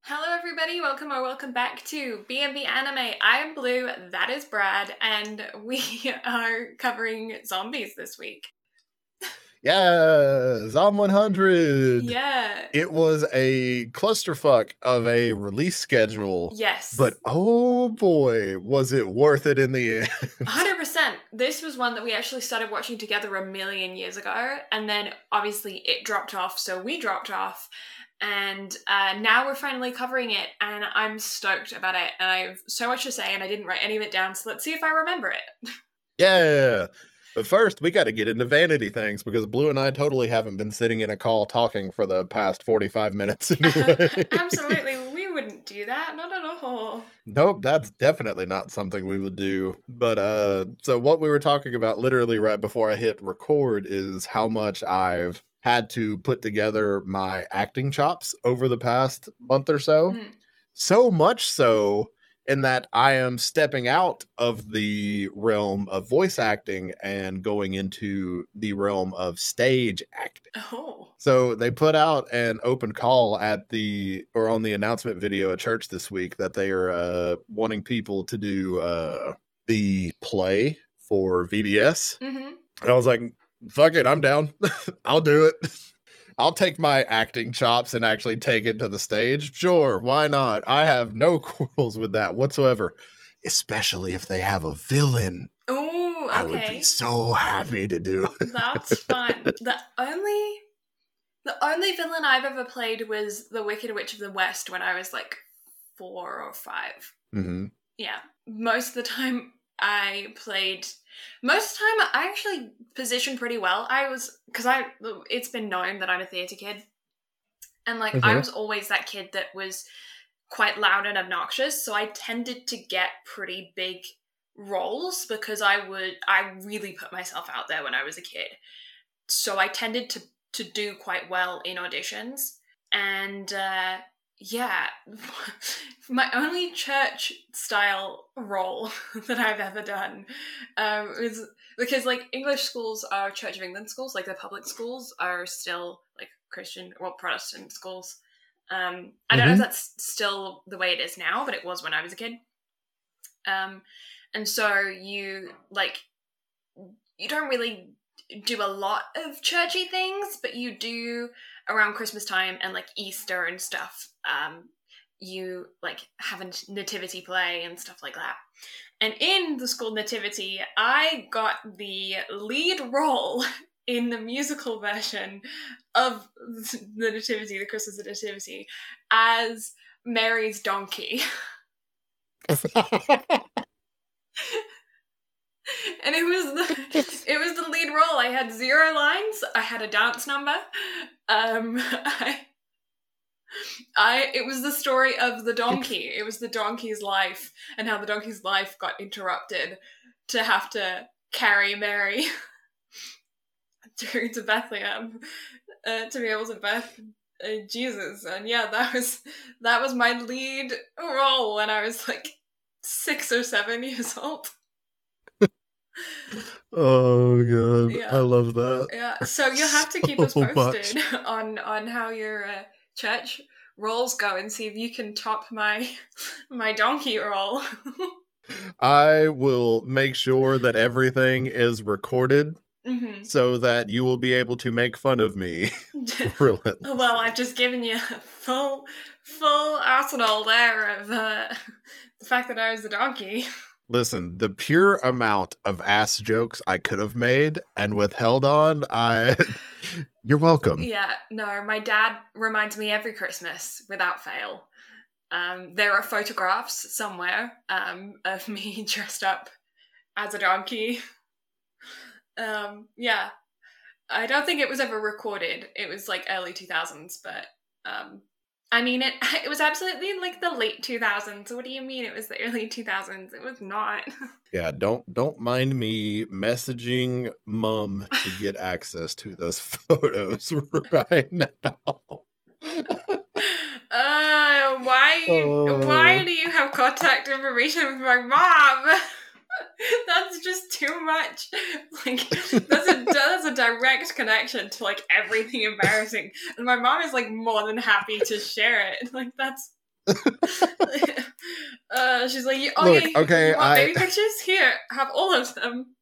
Hello everybody, welcome back to B&B Anime. I am Blue, that is Brad, and we are covering zombies this week. Yeah, Zom 100. Yeah. It was a clusterfuck of a release schedule. Yes. But oh boy, was it worth it in the end. 100%. This was one that we actually started watching together a million years ago, and then obviously it dropped off, so we dropped off. And now we're finally covering it, and I'm stoked about it. And I have so much to say, and I didn't write any of it down, so let's see if I remember it. Yeah. But first, we got to get into vanity things because Blue and I totally haven't been sitting in a call talking for the past 45 minutes anyway. Absolutely. We wouldn't do that. Not at all. Nope, that's definitely not something we would do. But so what we were talking about literally right before I hit record is how much I've had to put together my acting chops over the past month or so. Mm. So much so in that I am stepping out of the realm of voice acting and going into the realm of stage acting. Oh. So they put out an open call on the announcement video at church this week that they are wanting people to do the play for VBS. Mm-hmm. And I was like, fuck it, I'm down. I'll do it. I'll take my acting chops and actually take it to the stage. Sure, why not? I have no quarrels with that whatsoever, especially if they have a villain. Oh, okay. I would be so happy to do it. That's fun. The only villain I've ever played was the Wicked Witch of the West when I was like 4 or 5. Mm-hmm. Yeah. Most of the time I actually positioned pretty well. It's been known that I'm a theatre kid. And I was always that kid that was quite loud and obnoxious. So I tended to get pretty big roles because I really put myself out there when I was a kid. So I tended to do quite well in auditions. And yeah, my only church style role that I've ever done is because English schools are Church of England schools, the public schools are still Christian or Protestant schools. I don't know if that's still the way it is now, but it was when I was a kid. And so you don't really do a lot of churchy things, but you do around Christmas time and Easter and stuff. You have a nativity play and stuff like that. And in the school nativity, I got the lead role in the musical version of the nativity, the Christmas nativity, as Mary's donkey. And it was the lead role. I had 0 lines. I had a dance number. It was the story of the donkey. It was the donkey's life and how the donkey's life got interrupted to have to carry Mary to Bethlehem to be able to birth Jesus. And yeah, that was my lead role when I was 6 or 7 years old. Oh god, yeah. I love that. Yeah, so you'll have to keep us posted on how your church roles go and see if you can top my donkey role. I will make sure that everything is recorded so that you will be able to make fun of me. Well, I've just given you a full arsenal there of the fact that I was the donkey. Listen, the pure amount of ass jokes I could have made and withheld on, you're welcome. Yeah, no, my dad reminds me every Christmas, without fail. There are photographs somewhere of me dressed up as a donkey. Yeah, I don't think it was ever recorded. It was early 2000s, but I mean, it was absolutely the late 2000s. What do you mean it was the early 2000s? It was not. Yeah, don't mind me messaging Mom to get access to those photos right now. Why do you have contact information with my mom? That's just too much. That's a direct connection to everything embarrassing, and my mom is more than happy to share it. That's She's like, Look, you want baby pictures? Here, have all of them.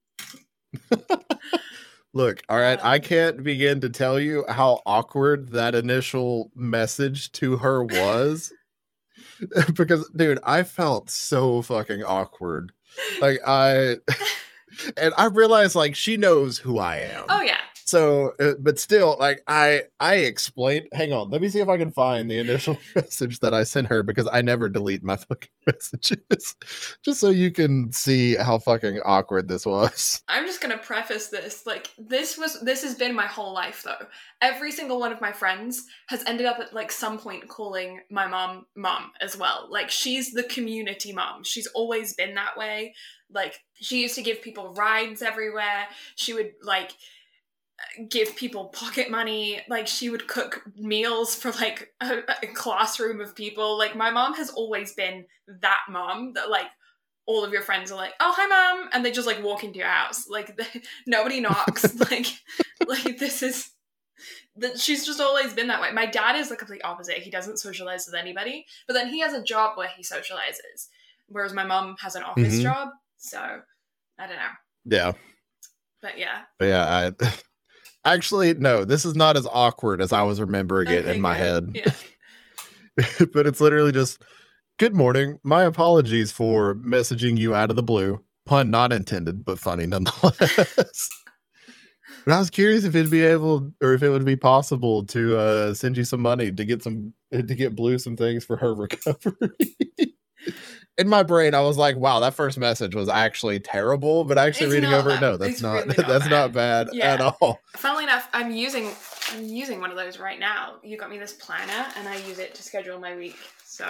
Look, all right, I can't begin to tell you how awkward that initial message to her was. Because, dude, I felt so fucking awkward. Like, and I realized, like, she knows who I am. Oh, yeah. So, but still, like, I explained, hang on, let me see if I can find the initial message that I sent her, because I never delete my fucking messages, just so you can see how fucking awkward this was. I'm just gonna preface this, like, this has been my whole life, though. Every single one of my friends has ended up at, like, some point calling my mom as well. Like, she's the community mom. She's always been that way. Like, she used to give people rides everywhere. She would, like, give people pocket money. Like, she would cook meals for, like, a classroom of people. Like, my mom has always been that mom that, like, all of your friends are like, oh, hi, mom, and they just, like, walk into your house. Like, nobody knocks. like this is that she's just always been that way. My dad is the complete opposite. He doesn't socialize with anybody, but then he has a job where he socializes, whereas my mom has an office job. So I don't know. Yeah. But yeah. Actually, no, this is not as awkward as I was remembering it in my head. Yeah. But it's literally just, good morning. My apologies for messaging you out of the blue. Pun not intended, but funny nonetheless. But I was curious if it would be possible to send you some money to get Blue some things for her recovery. In my brain, I was like, wow, that first message was actually terrible, but actually reading over it, no, that's not bad at all. Funnily enough, I'm using one of those right now. You got me this planner, and I use it to schedule my week. So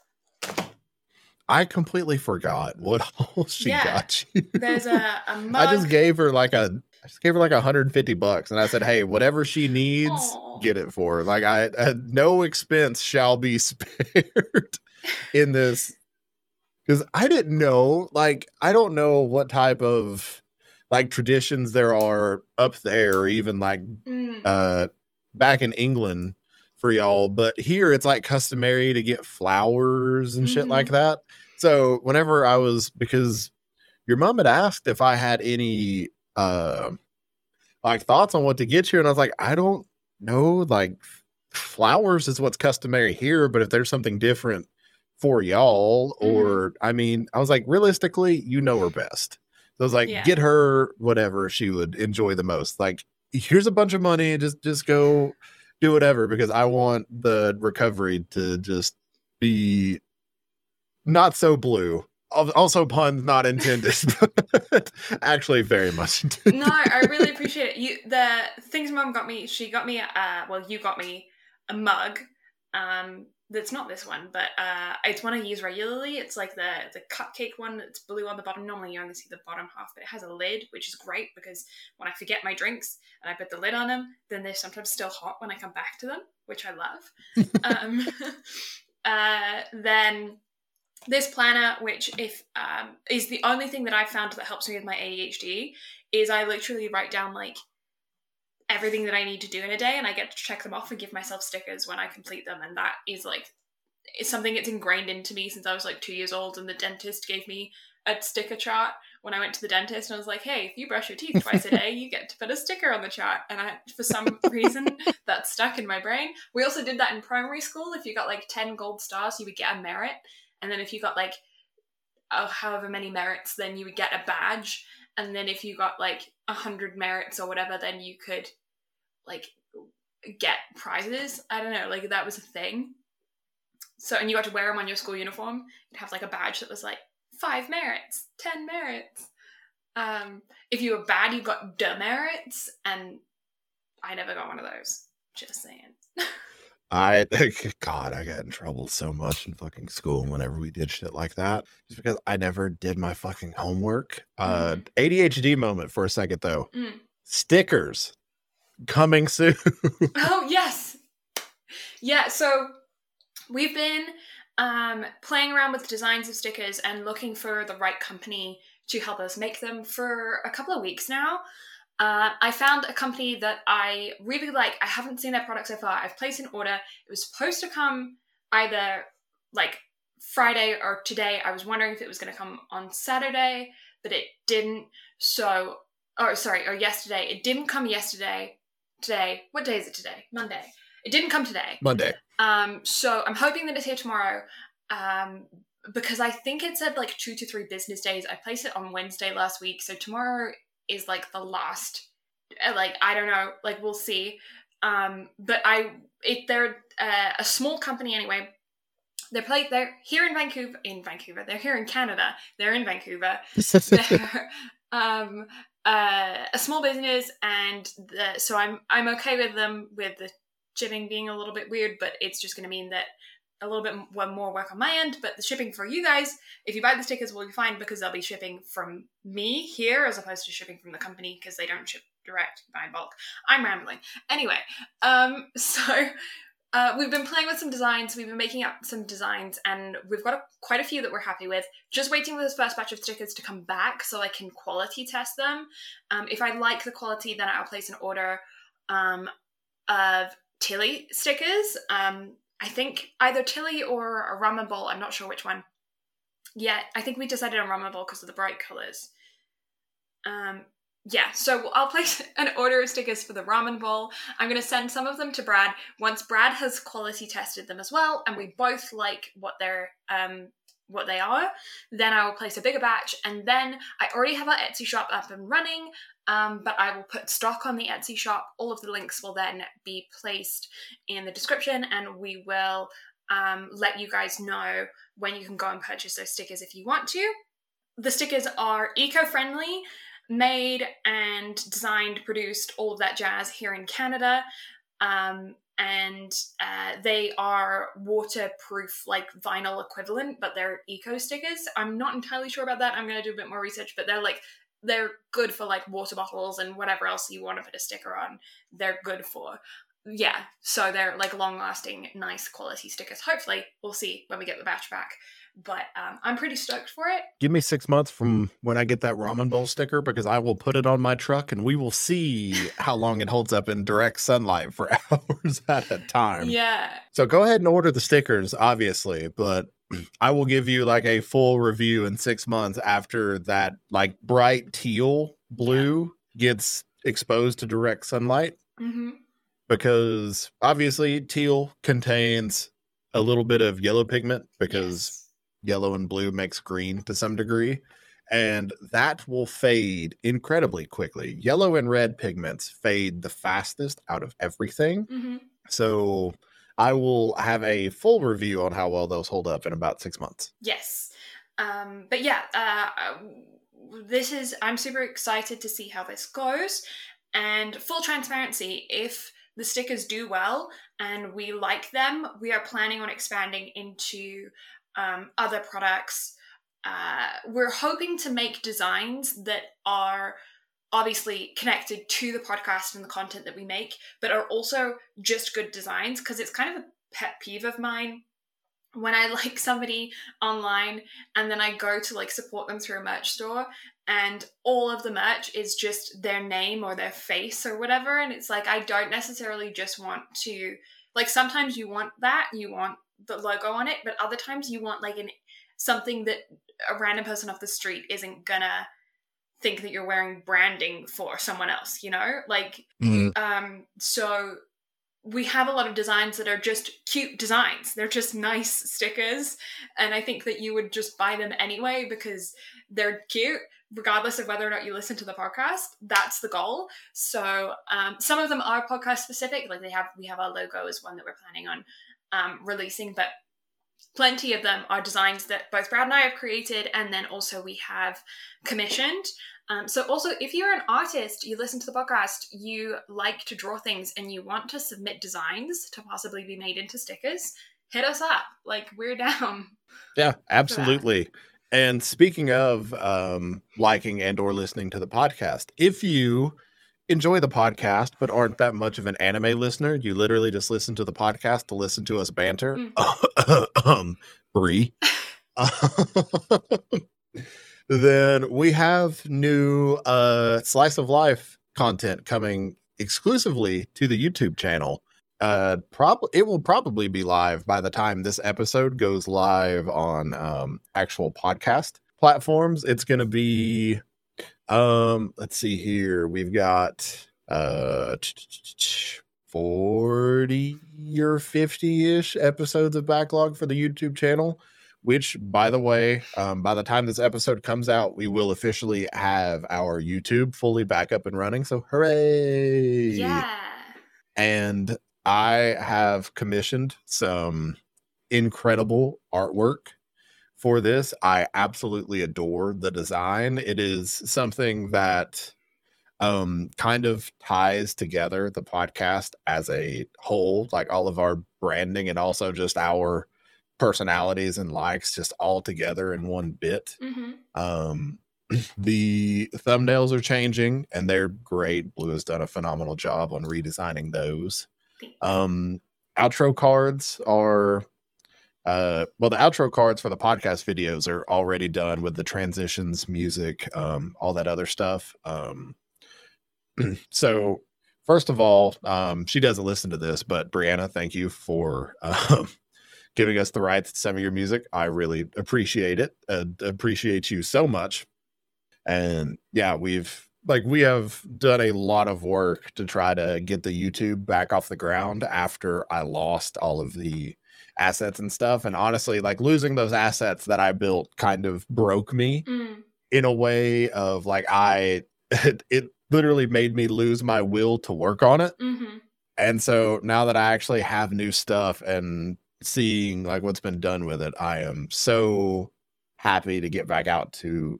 I completely forgot what all she got you. There's a mug. I just gave her like $150, and I said, hey, whatever she needs, get it for her. Like, I no expense shall be spared in this. Because I didn't know, like, I don't know what type of, like, traditions there are up there, or even, like, back in England for y'all. But here, it's, like, customary to get flowers and shit like that. So, whenever because your mom had asked if I had any, like, thoughts on what to get you, and I was like, I don't know, like, flowers is what's customary here, but if there's something different for y'all, or I mean, I was like, realistically, you know her best. So I was like, get her whatever she would enjoy the most. Like, here's a bunch of money, just go do whatever, because I want the recovery to just be not so blue. Also, puns not intended, but actually very much intended. No, I really appreciate it. The things Mom got me, you got me a mug. That's not this one, but it's one I use regularly. It's like the cupcake one that's blue on the bottom. Normally you only see the bottom half, but it has a lid, which is great because when I forget my drinks and I put the lid on them, then they're sometimes still hot when I come back to them, which I love. Then this planner, which is the only thing that I've found that helps me with my ADHD, is I literally write down, like, everything that I need to do in a day, and I get to check them off and give myself stickers when I complete them. And that is, like, it's something that's ingrained into me since I was like 2 years old, and the dentist gave me a sticker chart when I went to the dentist, and I was like, hey, if you brush your teeth twice a day, you get to put a sticker on the chart. And for some reason that stuck in my brain. We also did that in primary school. If you got like 10 gold stars, you would get a merit, and then if you got like however many merits, then you would get a badge. And then if you got like 100 merits or whatever, then you could like get prizes. I don't know, like that was a thing. So, and you got to wear them on your school uniform. You'd have like a badge that was like 5 merits, 10 merits. If you were bad, you got demerits, and I never got one of those. Just saying. I got in trouble so much in fucking school whenever we did shit like that, just because I never did my fucking homework. ADHD moment for a second though. Stickers coming soon. Oh yes, yeah. So we've been playing around with designs of stickers and looking for the right company to help us make them for a couple of weeks now. I found a company that I really like. I haven't seen their product so far. I've placed an order. It was supposed to come either like Friday or today. I was wondering if it was going to come on Saturday, but it didn't. Or yesterday. It didn't come yesterday. Today, what day is it today? Monday. It didn't come today. Monday. So I'm hoping that it's here tomorrow. Because I think it said like 2 to 3 business days. I placed it on Wednesday last week, so tomorrow is like the last. Like, I don't know. Like, we'll see. But they're a small company anyway. They're here in Vancouver. They're here in Canada. They're in Vancouver. They're a small business, and so I'm okay with them, with the shipping being a little bit weird, but it's just going to mean that a little bit more work on my end. But the shipping for you guys, if you buy the stickers, will be fine, because they'll be shipping from me here as opposed to shipping from the company, because they don't ship direct, buy in bulk. I'm rambling. Anyway, we've been playing with some designs. We've been making up some designs, and we've got quite a few that we're happy with. Just waiting for this first batch of stickers to come back so I can quality test them. If I like the quality, then I'll place an order of Tilly stickers. I think either Tilly or a Ramen Bowl. I'm not sure which one yet. I think we decided on Ramen Bowl because of the bright colours. Yeah, so I'll place an order of stickers for the Ramen Bowl. I'm going to send some of them to Brad. Once Brad has quality tested them as well, and we both like what they are, then I will place a bigger batch. And then I already have our Etsy shop up and running, but I will put stock on the Etsy shop. All of the links will then be placed in the description, and we will let you guys know when you can go and purchase those stickers if you want to. The stickers are eco-friendly, made and designed, produced, all of that jazz here in Canada. And they are waterproof, like vinyl equivalent, but they're eco stickers. I'm not entirely sure about that. I'm going to do a bit more research, but they're good for like water bottles and whatever else you want to put a sticker on. They're good for. Yeah, so they're like long-lasting, nice quality stickers. Hopefully, we'll see when we get the batch back. But I'm pretty stoked for it. Give me 6 months from when I get that Ramen Bowl sticker, because I will put it on my truck and we will see how long it holds up in direct sunlight for hours at a time. Yeah. So go ahead and order the stickers, obviously, but I will give you like a full review in 6 months after that like bright teal blue gets exposed to direct sunlight. Mm-hmm. Because obviously teal contains a little bit of yellow pigment, because yellow and blue makes green to some degree, and that will fade incredibly quickly. Yellow and red pigments fade the fastest out of everything. Mm-hmm. So I will have a full review on how well those hold up in about 6 months. Yes. But yeah, I'm super excited to see how this goes. And full transparency, if the stickers do well and we like them, we are planning on expanding into other products. We're hoping to make designs that are obviously connected to the podcast and the content that we make, but are also just good designs, because it's kind of a pet peeve of mine when I like somebody online and then I go to like support them through a merch store and all of the merch is just their name or their face or whatever. And it's like, I don't necessarily just want to, like, sometimes you want the logo on it, but other times you want like something that a random person off the street isn't gonna think that you're wearing branding for someone else, you know? Like, so we have a lot of designs that are just cute designs. They're just nice stickers. And I think that you would just buy them anyway because they're cute, regardless of whether or not you listen to the podcast. That's the goal. So some of them are podcast specific. Like we have our logo is one that we're planning on releasing, but plenty of them are designs that both Brad and I have created, and then also we have commissioned. So also, if you're an artist, you listen to the podcast, you like to draw things, and you want to submit designs to possibly be made into stickers, hit us up. Like, we're down. Yeah, absolutely. And speaking of liking and or listening to the podcast, if you enjoy the podcast but aren't that much of an anime listener, you literally just listen to the podcast to listen to us banter. Brie. Then we have new Slice of Life content coming exclusively to the YouTube channel. It will probably be live by the time this episode goes live on actual podcast platforms. It's going to be let's see here. We've got 40 or 50-ish episodes of backlog for the YouTube channel, which, by the way, by the time this episode comes out, we will officially have our YouTube fully back up and running. So hooray! Yeah. And I have commissioned some incredible artwork for this. I absolutely adore the design. It is something that kind of ties together the podcast as a whole, like all of our branding and also just our personalities and likes just all together in one bit. The thumbnails are changing and they're great. Blue has done a phenomenal job on redesigning those. Outro cards are the outro cards for the podcast videos are already done with the transitions, music, all that other stuff. So first of all, she doesn't listen to this, but Brianna, thank you for giving us the rights to some of your music. I really appreciate it. Appreciate you so much. And yeah, we have done a lot of work to try to get the YouTube back off the ground after I lost all of the assets and stuff. And honestly, like losing those assets that I built kind of broke me in a way of like, it literally made me lose my will to work on it. And so now that I actually have new stuff and seeing like what's been done with it, I am so happy to get back to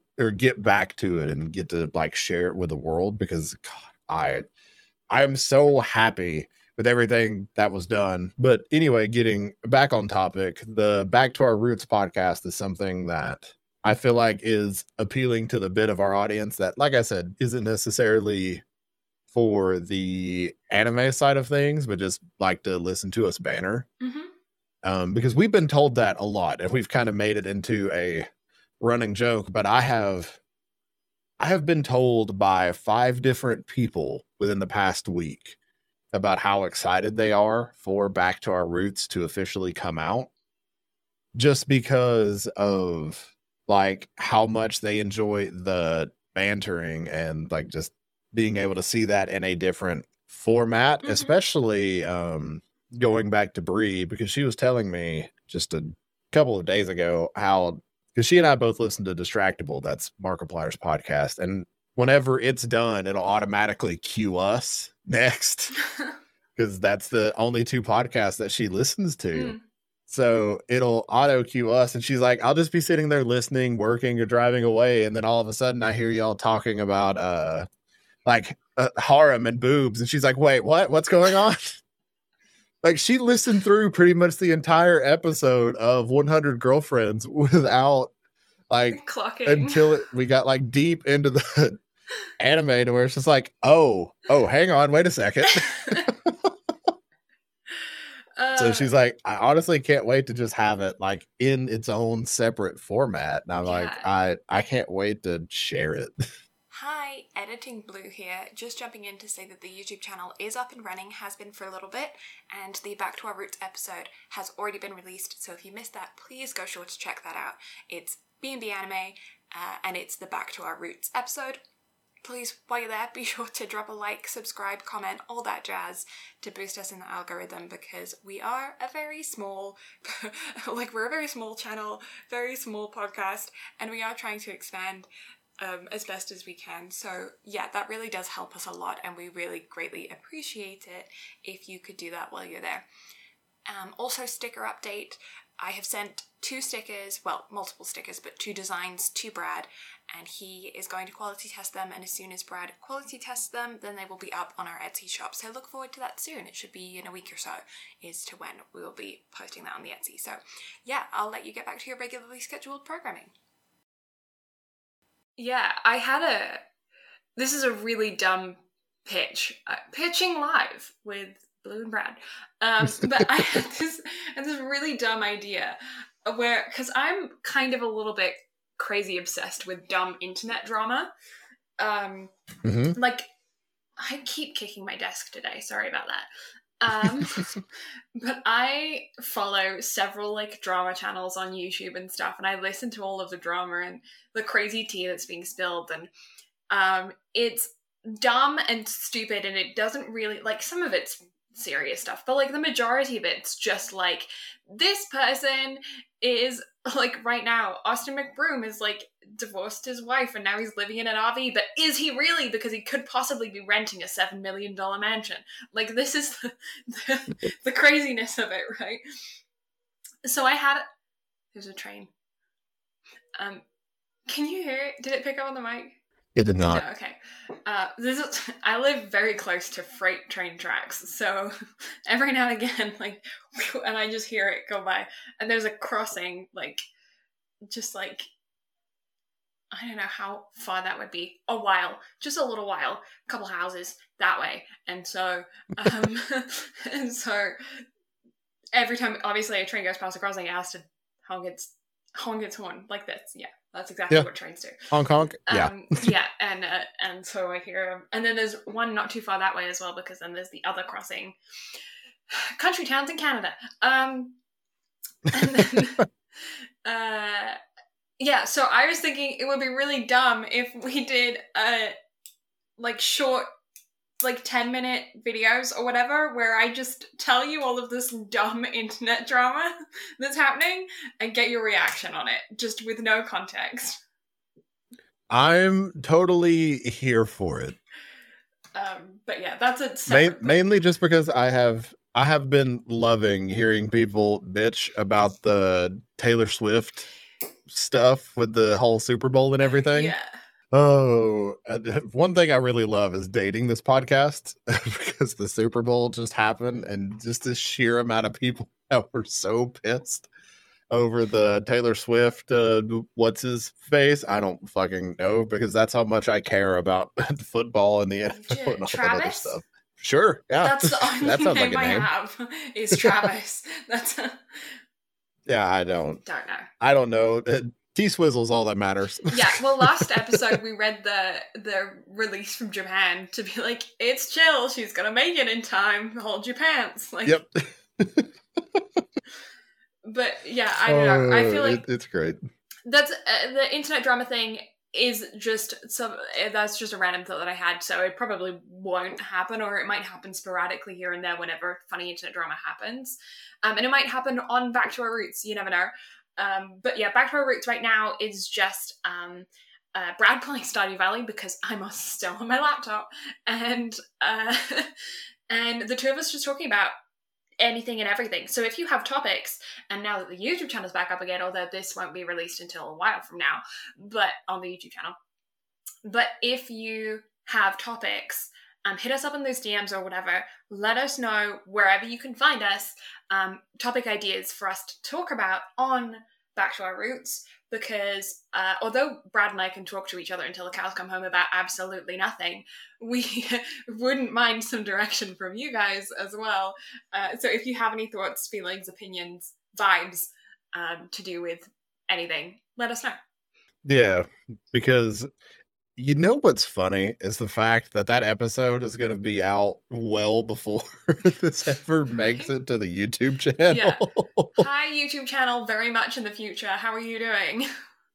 it and get to like share it with the world, because God, I am so happy with everything that was done. But anyway, getting back on topic, the Back to Our Roots podcast is something that I feel like is appealing to the bit of our audience that, like I said, isn't necessarily for the anime side of things, but just like to listen to us banner. Because we've been told that a lot and we've kind of made it into a running joke, but I have been told by 5 different people within the past week about how excited they are for Back to Our Roots to officially come out, just because of like how much they enjoy the bantering and like just being able to see that in a different format, especially going back to Bree, because she was telling me just a couple of days ago how, because she and I both listen to Distractable, that's Markiplier's podcast, and whenever it's done, it'll automatically cue us next, because that's the only 2 podcasts that she listens to. So it'll auto cue us, and she's like, I'll just be sitting there listening, working or driving away, and then all of a sudden I hear y'all talking about harem and boobs, and she's like, wait, what's going on? Like, she listened through pretty much the entire episode of 100 Girlfriends without like clocking until we got like deep into the anime to where it's just like, oh, hang on, wait a second. So she's like, I honestly can't wait to just have it like in its own separate format. And I'm like, I can't wait to share it. Hi, Editing Blue here. Just jumping in to say that the YouTube channel is up and running, has been for a little bit, and the Back to Our Roots episode has already been released, so if you missed that, please go sure to check that out. It's B&B Anime, and it's the Back to Our Roots episode. Please, while you're there, be sure to drop a like, subscribe, comment, all that jazz to boost us in the algorithm, because we are a very small, we're a very small channel, very small podcast, and we are trying to expand as best as we can. So yeah, that really does help us a lot, and we really greatly appreciate it if you could do that while you're there. Also, sticker update. I have sent 2 stickers, well, multiple stickers, but 2 designs to Brad, and he is going to quality test them, and as soon as Brad quality tests them, then they will be up on our Etsy shop. So look forward to that soon. It should be in a week or so is to when we will be posting that on the Etsy. So yeah, I'll let you get back to your regularly scheduled programming. Yeah, this is a really dumb pitch. Pitching live with Blue and Brad. But I had this really dumb idea because I'm kind of a little bit crazy obsessed with dumb internet drama. Like, I keep kicking my desk today. Sorry about that. But I follow several like drama channels on YouTube and stuff, and I listen to all of the drama and the crazy tea that's being spilled, and it's dumb and stupid, and it doesn't really like some of it's serious stuff, but like the majority of it's just like this person is like right now Austin McBroom is like divorced his wife and now he's living in an RV, but is he really? Because he could possibly be renting a $7 million mansion. Like this is the craziness of it, right? So there's a train. Can you hear it? Did it pick up on the mic? It did not. No, okay. I live very close to freight train tracks, so every now and again, like, and I just hear it go by. And there's a crossing, like, just like, I don't know how far that would be. A while, just a little while, a couple houses that way. And so, and so every time, obviously, a train goes past the crossing, it has to honk its horn like this. Yeah. That's exactly what trains do. Honk, honk. Yeah. Yeah, and so I hear them. And then there's one not too far that way as well, because then there's the other crossing. Country towns in Canada. And then, yeah, so I was thinking it would be really dumb if we did, like, short, like 10-minute videos or whatever where I just tell you all of this dumb internet drama that's happening and get your reaction on it just with no context. I'm totally here for it. But yeah, that's a mainly just because I have been loving hearing people bitch about the Taylor Swift stuff with the whole Super Bowl and everything. Yeah. Oh, one thing I really love is dating this podcast because the Super Bowl just happened and just the sheer amount of people that were so pissed over the Taylor Swift, what's his face? I don't fucking know because that's how much I care about football and the NFL and all that other stuff. Sure, yeah. That's the only name I have is Travis. Yeah, I don't know. T-Swizzle's all that matters. Yeah, well, last episode we read the release from Japan to be like, it's chill, she's gonna make it in time, hold your pants. Like, yep. But yeah, I don't know. I feel like it's great. That's the internet drama thing is just that's just a random thought that I had, so it probably won't happen, or it might happen sporadically here and there whenever funny internet drama happens. And it might happen on Back to Our Roots, you never know. But yeah, Back to Our Roots right now is just Brad playing Stardew Valley because I'm still on my laptop, and and the two of us just talking about anything and everything. So if you have topics, and now that the YouTube channel's back up again, although this won't be released until a while from now, but on the YouTube channel, but if you have topics, hit us up in those DMs or whatever. Let us know wherever you can find us, topic ideas for us to talk about on Back to Our Roots, because although Brad and I can talk to each other until the cows come home about absolutely nothing, we wouldn't mind some direction from you guys as well. So if you have any thoughts, feelings, opinions, vibes to do with anything, let us know. Yeah, because you know what's funny is the fact that episode is going to be out well before this ever makes it to the YouTube channel. Yeah. Hi, YouTube channel, very much in the future. How are you doing?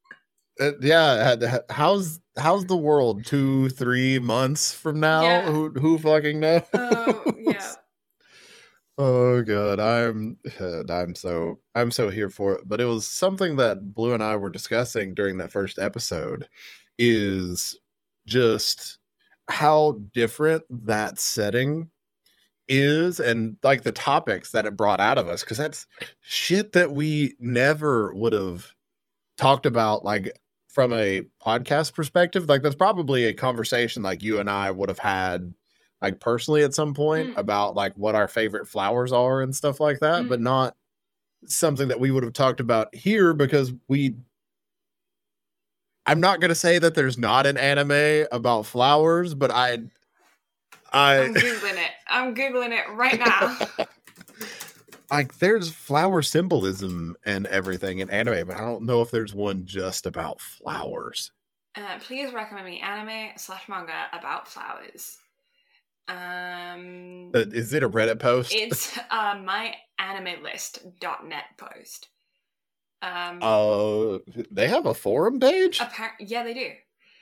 Yeah, how's the world 2-3 months from now? Yeah. Who fucking knows? Oh, yeah. Oh god, I'm so here for it. But it was something that Blue and I were discussing during that first episode, is just how different that setting is, and like the topics that it brought out of us, because that's shit that we never would have talked about, like from a podcast perspective. Like that's probably a conversation like you and I would have had like personally at some point about like what our favorite flowers are and stuff like that, but not something that we would have talked about here, because I'm not going to say that there's not an anime about flowers, but I'm Googling it right now. Like there's flower symbolism and everything in anime, but I don't know if there's one just about flowers. Please recommend me anime/manga about flowers. Is it a Reddit post? It's myanimelist.net post. They have a forum page? Yeah, they do.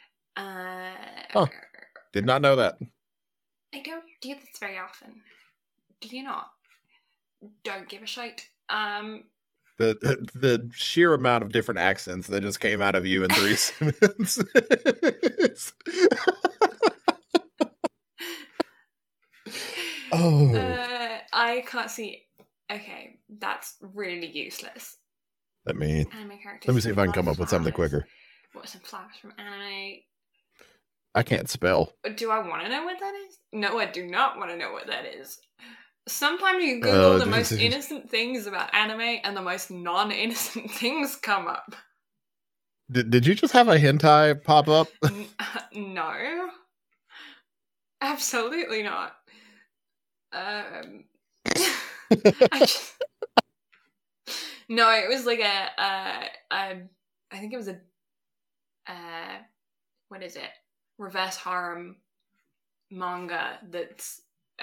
Did not know that. I don't do this very often. Do you not? Don't give a shite. The sheer amount of different accents that just came out of you in 3 sentences. I can't see. Okay, that's really useless. Let me see if I can come up with something quicker. What's some flowers from anime? I can't spell. Do I want to know what that is? No, I do not want to know what that is. Sometimes you Google the most innocent things about anime and the most non-innocent things come up. Did you just have a hentai pop up? No. Absolutely not. No, it was like I think it was what is it? Reverse harem manga that's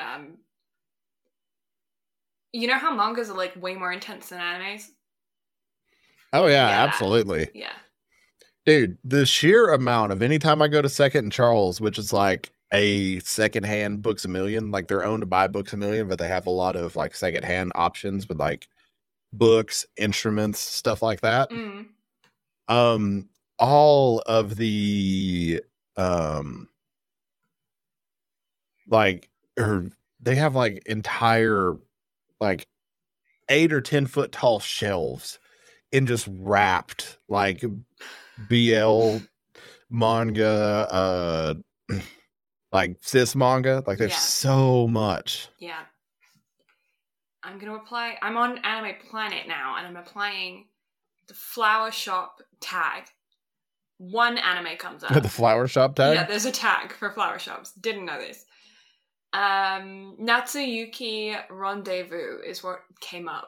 you know how mangas are like way more intense than animes? Oh yeah, absolutely. Yeah. Dude, the sheer amount of anytime I go to Second and Charles, which is like a secondhand Books A Million, like they're owned by Books A Million, but they have a lot of like secondhand options with like books, instruments, stuff like that. All of the they have like entire like 8 or 10 foot tall shelves in just wrapped like BL manga, like cis manga. Like there's so much. Yeah. I'm going to apply. I'm on Anime Planet now, and I'm applying the flower shop tag. One anime comes up. The flower shop tag? Yeah, there's a tag for flower shops. Didn't know this. Natsuyuki Rendezvous is what came up.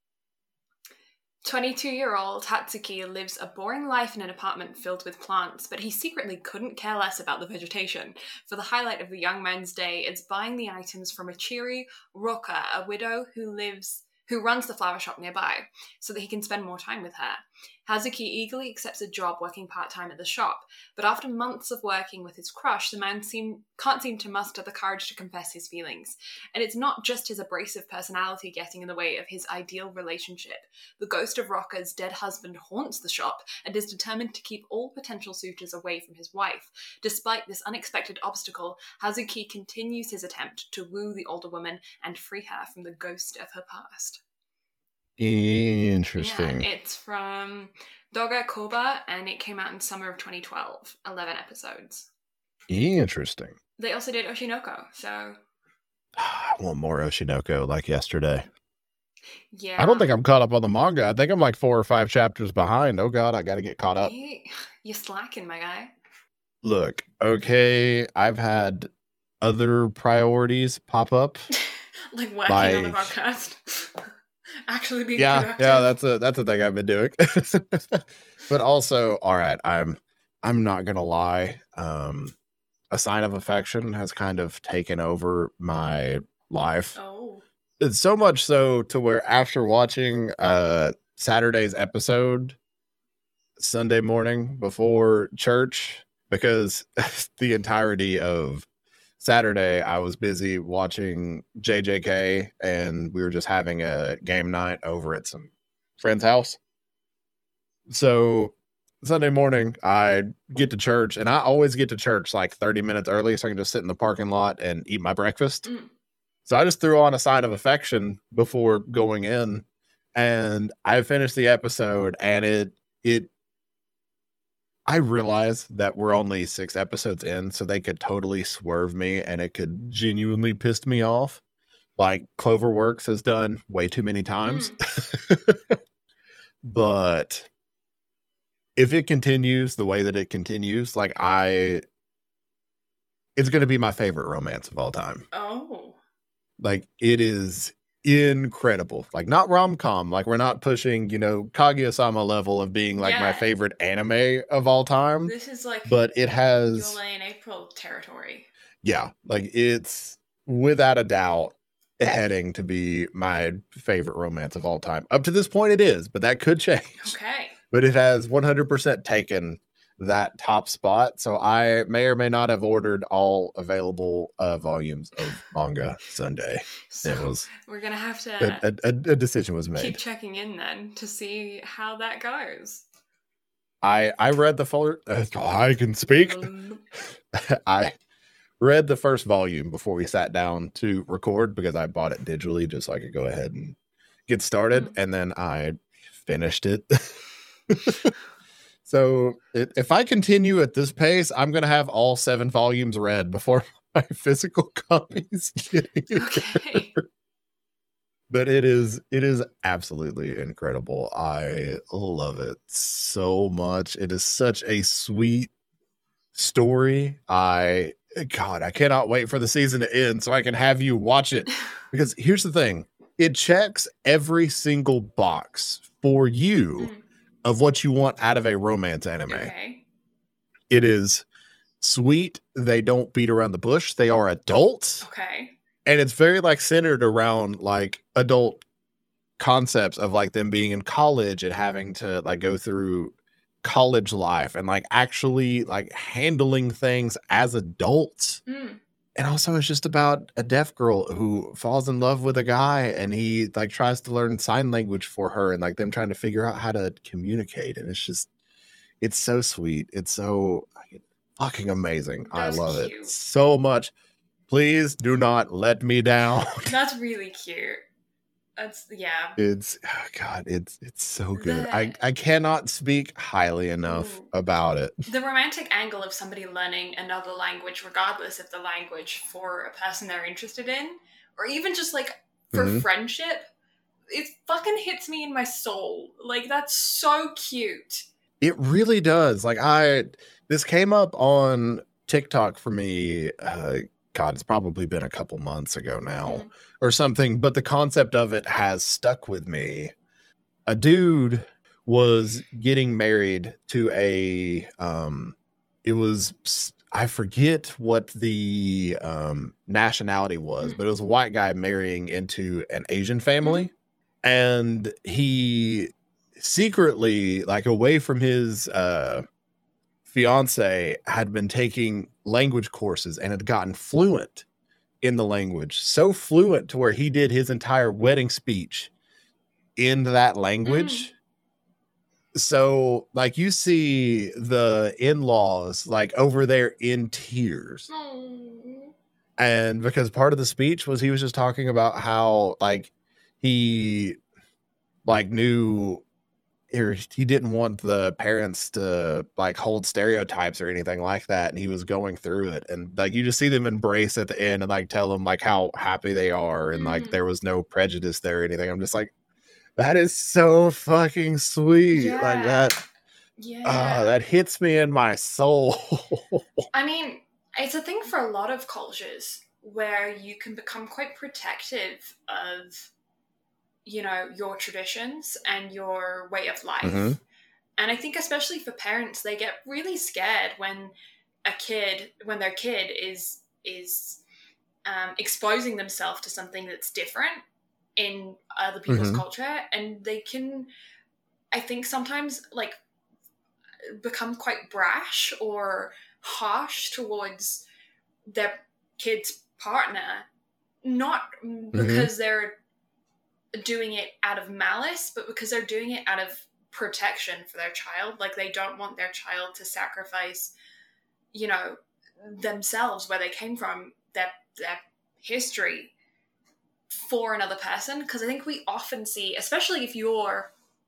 22-year-old Hatsuki lives a boring life in an apartment filled with plants, but he secretly couldn't care less about the vegetation. For the highlight of the young man's day, it's buying the items from Michiru Roka, a widow who runs the flower shop nearby, so that he can spend more time with her. Hazuki eagerly accepts a job working part-time at the shop, but after months of working with his crush, the man can't seem to muster the courage to confess his feelings. And it's not just his abrasive personality getting in the way of his ideal relationship. The ghost of Rocca's dead husband haunts the shop and is determined to keep all potential suitors away from his wife. Despite this unexpected obstacle, Hazuki continues his attempt to woo the older woman and free her from the ghost of her past. Interesting. Yeah, it's from Doga Koba, and it came out in summer of 2012. 11 episodes. Interesting. They also did Oshinoko, so... I want more Oshinoko like yesterday. Yeah. I don't think I'm caught up on the manga. I think I'm like 4 or 5 chapters behind. Oh god, I gotta get caught up. You're slacking, my guy. Look, okay, I've had other priorities pop up. Like working on the podcast. Actually being productive. Yeah, that's a thing I've been doing. But also, all right, I'm not gonna lie. A Sign of Affection has kind of taken over my life. Oh. It's so much so to where after watching Saturday's episode Sunday morning before church, because the entirety of Saturday, I was busy watching JJK, and we were just having a game night over at some friend's house. So Sunday morning, I get to church, and I always get to church like 30 minutes early so I can just sit in the parking lot and eat my breakfast. So I just threw on A Sign of Affection before going in, and I finished the episode, and I realize that we're only 6 episodes in, so they could totally swerve me and it could genuinely piss me off. Like Cloverworks has done way too many times. But if it continues the way that it continues, like it's going to be my favorite romance of all time. Oh. Like it is incredible. Like not rom-com, like we're not pushing, Kaguya-sama level of being like my favorite anime of all time. This is like but it has Yole and April territory. Yeah, like it's without a doubt heading to be my favorite romance of all time. Up to this point, it is, but that could change. Okay. But it has 100% taken that top spot. So I may or may not have ordered all available volumes of Manga Sunday. So we're gonna have to a decision was made. Keep checking in then to see how that goes. I read the full. I can speak. I read the first volume before we sat down to record because I bought it digitally just so I could go ahead and get started, and then I finished it. So if I continue at this pace, I'm going to have all 7 volumes read before my physical copies get here. Okay. But it is absolutely incredible. I love it so much. It is such a sweet story. I cannot wait for the season to end so I can have you watch it. Because here's the thing. It checks every single box for you of what you want out of a romance anime. Okay. It is sweet. They don't beat around the bush. They are adults. Okay. And it's very like centered around like adult concepts of like them being in college and having to like go through college life and like actually like handling things as adults. And also it's just about a deaf girl who falls in love with a guy and he like tries to learn sign language for her and like them trying to figure out how to communicate. And it's so sweet. It's so fucking amazing. That's I love cute. it so much. Please do not let me down. That's really cute. It's it's so good. I cannot speak highly enough about it. The romantic angle of somebody learning another language, regardless of the language, for a person they're interested in, or even just like for friendship, it fucking hits me in my soul. Like that's so cute. It really does. Like this came up on TikTok for me. It's probably been a couple months ago now or something, but the concept of it has stuck with me. A dude was getting married to I forget what the nationality was, but it was a white guy marrying into an Asian family. And he secretly, like away from his fiance, had been taking language courses and had gotten fluent in the language, so fluent to where he did his entire wedding speech in that language. So like you see the in-laws like over there in tears. And because part of the speech was he was just talking about how like he like knew he didn't want the parents to like hold stereotypes or anything like that. And he was going through it. And like, you just see them embrace at the end and like tell them like how happy they are. And like, there was no prejudice there or anything. I'm just like, that is so fucking sweet. Yeah. Like that. Yeah. That hits me in my soul. I mean, it's a thing for a lot of cultures where you can become quite protective of, you know, your traditions and your way of life. And I think especially for parents, they get really scared when their kid is exposing themselves to something that's different in other people's culture. And they can, I think sometimes like become quite brash or harsh towards their kid's partner, not because they're doing it out of malice, but because they're doing it out of protection for their child. Like they don't want their child to sacrifice, you know, themselves, where they came from, their history for another person. Because I think we often see, especially if you're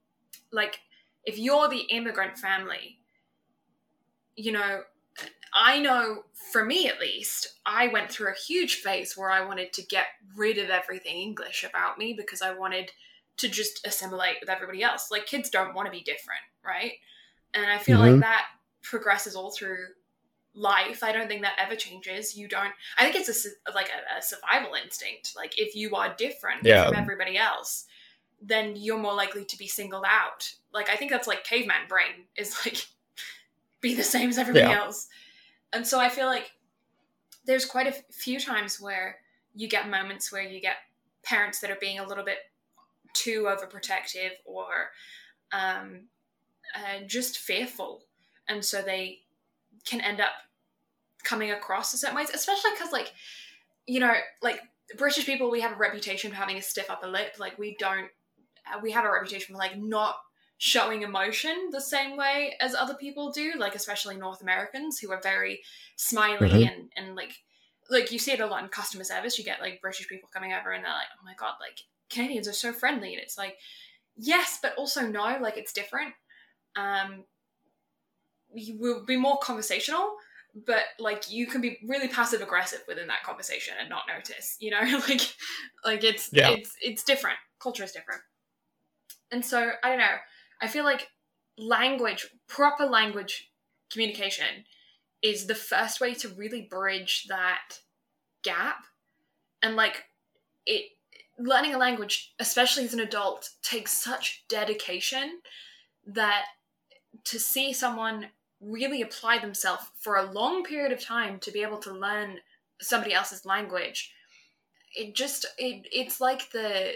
the immigrant family, you know, I know for me at least, I went through a huge phase where I wanted to get rid of everything English about me because I wanted to just assimilate with everybody else. Like kids don't want to be different, right? And I feel like that progresses all through life. I don't think that ever changes. I think it's a survival instinct. Like if you are different from everybody else, then you're more likely to be singled out. Like I think that's like caveman brain is like be the same as everybody else. And so I feel like there's quite a few times where, you get moments where you get parents that are being a little bit too overprotective or just fearful. And so they can end up coming across in certain ways, especially because, like, you know, like, British people, we have a reputation for having a stiff upper lip. Like, we have a reputation for, like, not showing emotion the same way as other people do, like, especially North Americans, who are very smiley and like you see it a lot in customer service. You get, like, British people coming over and they're like, oh my God, like, Canadians are so friendly. And it's like, yes, but also no, like, it's different. You will be more conversational, but, like, you can be really passive aggressive within that conversation and not notice, you know, like it's different. Culture is different. And so, I don't know, I feel like proper language communication is the first way to really bridge that gap. And, like, learning a language, especially as an adult, takes such dedication that to see someone really apply themselves for a long period of time to be able to learn somebody else's language, it's like the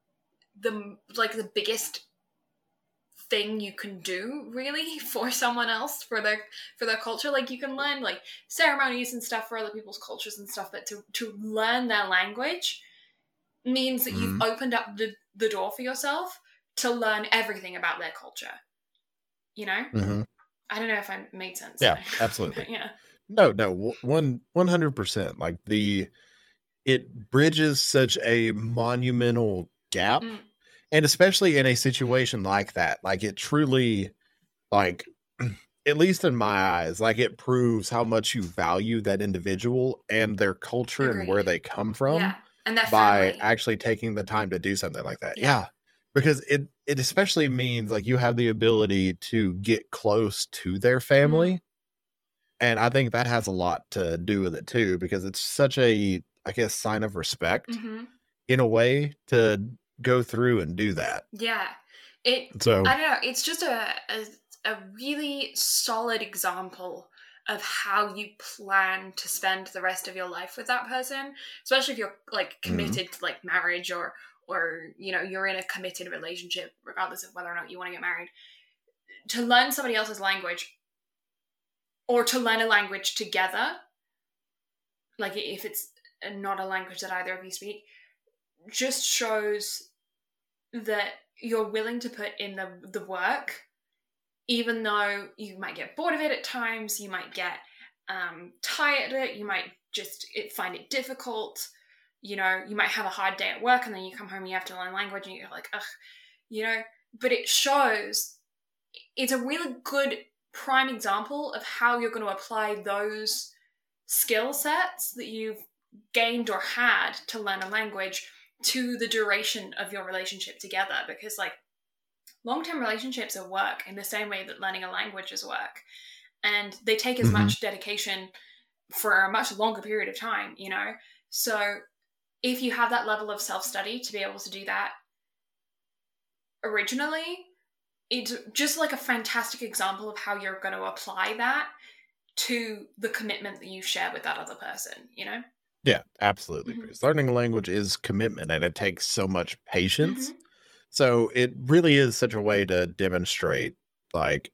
biggest thing you can do, really, for someone else, for their culture. Like, you can learn, like, ceremonies and stuff for other people's cultures and stuff, but to learn their language means that you've opened up the door for yourself to learn everything about their culture, you know? I don't know if I made sense. Yeah, absolutely. Yeah. No, 100%. Like, it bridges such a monumental gap. And especially in a situation like that, like, it truly, like, at least in my eyes, like, it proves how much you value that individual and their culture and where they come from. Yeah. And that by family. actually taking the time to do something like that. Yeah. Because it especially means, like, you have the ability to get close to their family. And I think that has a lot to do with it too, because it's such a, I guess, sign of respect in a way to go through and do that. Yeah. I don't know. It's just a really solid example of how you plan to spend the rest of your life with that person, especially if you're, like, committed to, like, marriage or you know, you're in a committed relationship, regardless of whether or not you want to get married. To learn somebody else's language, or to learn a language together, like, if it's not a language that either of you speak, just shows that you're willing to put in the work, even though you might get bored of it at times, you might get tired of it, you might just find it difficult, you know, you might have a hard day at work and then you come home and you have to learn language and you're like, ugh, you know, but it shows, it's a really good prime example of how you're going to apply those skill sets that you've gained or had to learn a language to the duration of your relationship together. Because, like, long-term relationships are work in the same way that learning a language is work, and they take as much dedication for a much longer period of time, you know. So if you have that level of self-study to be able to do that originally, it's just, like, a fantastic example of how you're going to apply that to the commitment that you share with that other person, you know? Yeah, absolutely. Because learning a language is commitment, and it takes so much patience. So it really is such a way to demonstrate, like,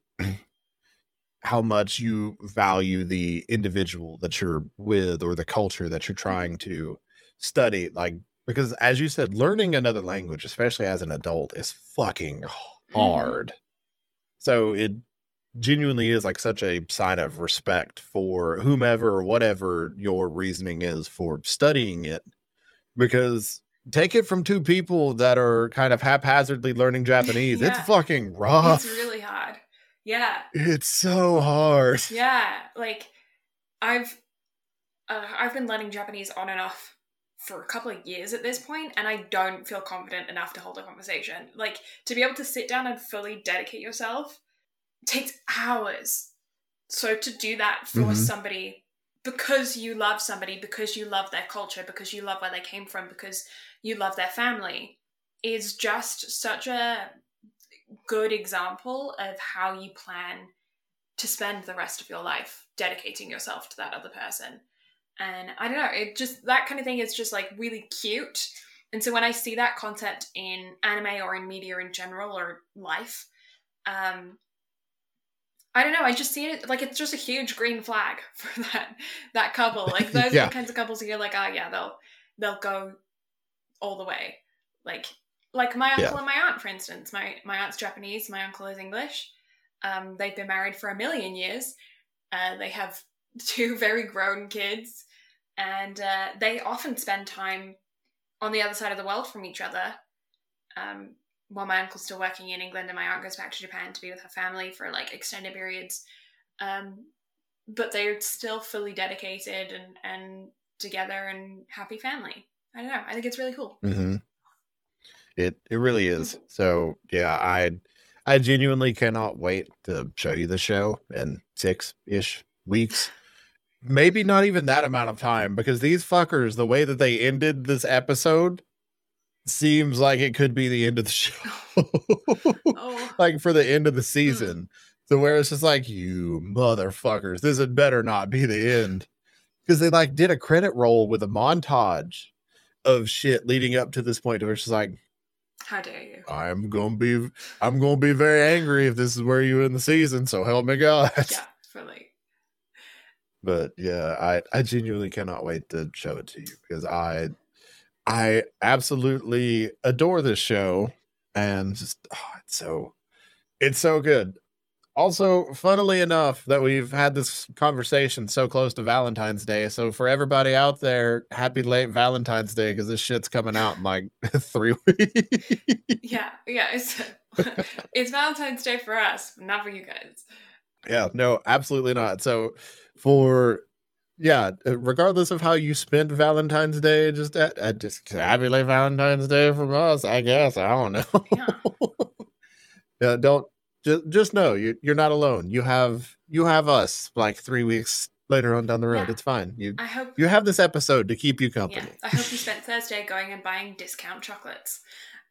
how much you value the individual that you're with or the culture that you're trying to study. Like, because, as you said, learning another language, especially as an adult, is fucking hard. So it genuinely is, like, such a sign of respect for whomever or whatever your reasoning is for studying it. Because take it from two people that are kind of haphazardly learning Japanese, it's fucking rough. It's really hard. Yeah. It's so hard. Yeah. Like, I've been learning Japanese on and off for a couple of years at this point, and I don't feel confident enough to hold a conversation. Like, to be able to sit down and fully dedicate yourself takes hours. So to do that for somebody, because you love somebody, because you love their culture, because you love where they came from, because you love their family, is just such a good example of how you plan to spend the rest of your life dedicating yourself to that other person. And I don't know, it just, that kind of thing is just like really cute. And so when I see that concept in anime or in media in general or life, I don't know, I just see it like it's just a huge green flag for that couple. Like those are the kinds of couples who you're like, oh yeah, they'll go all the way. Like my uncle and my aunt, for instance. My aunt's Japanese, my uncle is English. They've been married for 1,000,000 years. They have 2 very grown kids, and they often spend time on the other side of the world from each other. While my uncle's still working in England and my aunt goes back to Japan to be with her family for like extended periods. But they're still fully dedicated and together and happy family. I don't know. I think it's really cool. Mm-hmm. It really is. So yeah, I genuinely cannot wait to show you the show in 6-ish weeks. Maybe not even that amount of time, because these fuckers, the way that they ended this episode seems like it could be the end of the show. Like for the end of the season. So where it's just like, you motherfuckers, this had better not be the end. Because they like did a credit roll with a montage of shit leading up to this point where it's just like, how dare you? I'm gonna be very angry if this is where you end the season, so help me God. Yeah, fully. But yeah, I genuinely cannot wait to show it to you, because I absolutely adore this show, and just it's so good. Also, funnily enough, that we've had this conversation so close to Valentine's Day. So for everybody out there, happy late Valentine's Day, because this shit's coming out in like 3 weeks. Yeah, it's Valentine's Day for us, not for you guys. Yeah, no, absolutely not. So regardless of how you spend Valentine's Day, just happy late Valentine's Day from us, I guess. I don't know. Yeah. Just know you're not alone. You have us like 3 weeks later on down the road. Yeah. It's fine. I hope you have this episode to keep you company. Yeah, I hope you spent Thursday going and buying discount chocolates.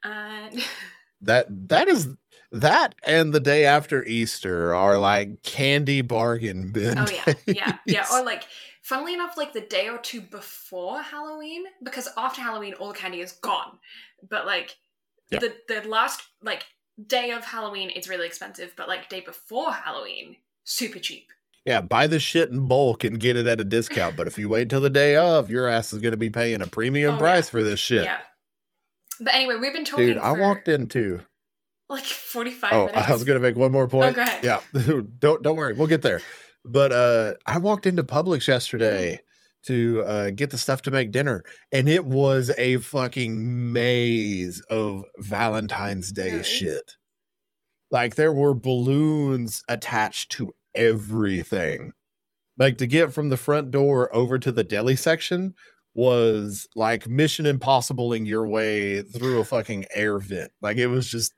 That and the day after Easter are like candy bargain bin. Oh yeah. Or like, funnily enough, like the day or two before Halloween, because after Halloween all the candy is gone. But like the last like day of Halloween it's really expensive, but like day before Halloween, super cheap. Yeah, buy the shit in bulk and get it at a discount. But if you wait till the day of, your ass is going to be paying a premium price for this shit. Yeah. But anyway, we've been talking. Dude, I walked into like 45 minutes. I was going to make one more point. Oh, go ahead. Yeah, don't worry, we'll get there. But I walked into Publix yesterday to get the stuff to make dinner, and it was a fucking maze of Valentine's Day shit. Like there were balloons attached to everything. Like to get from the front door over to the deli section was like Mission Impossible-ing your way through a fucking air vent. Like it was just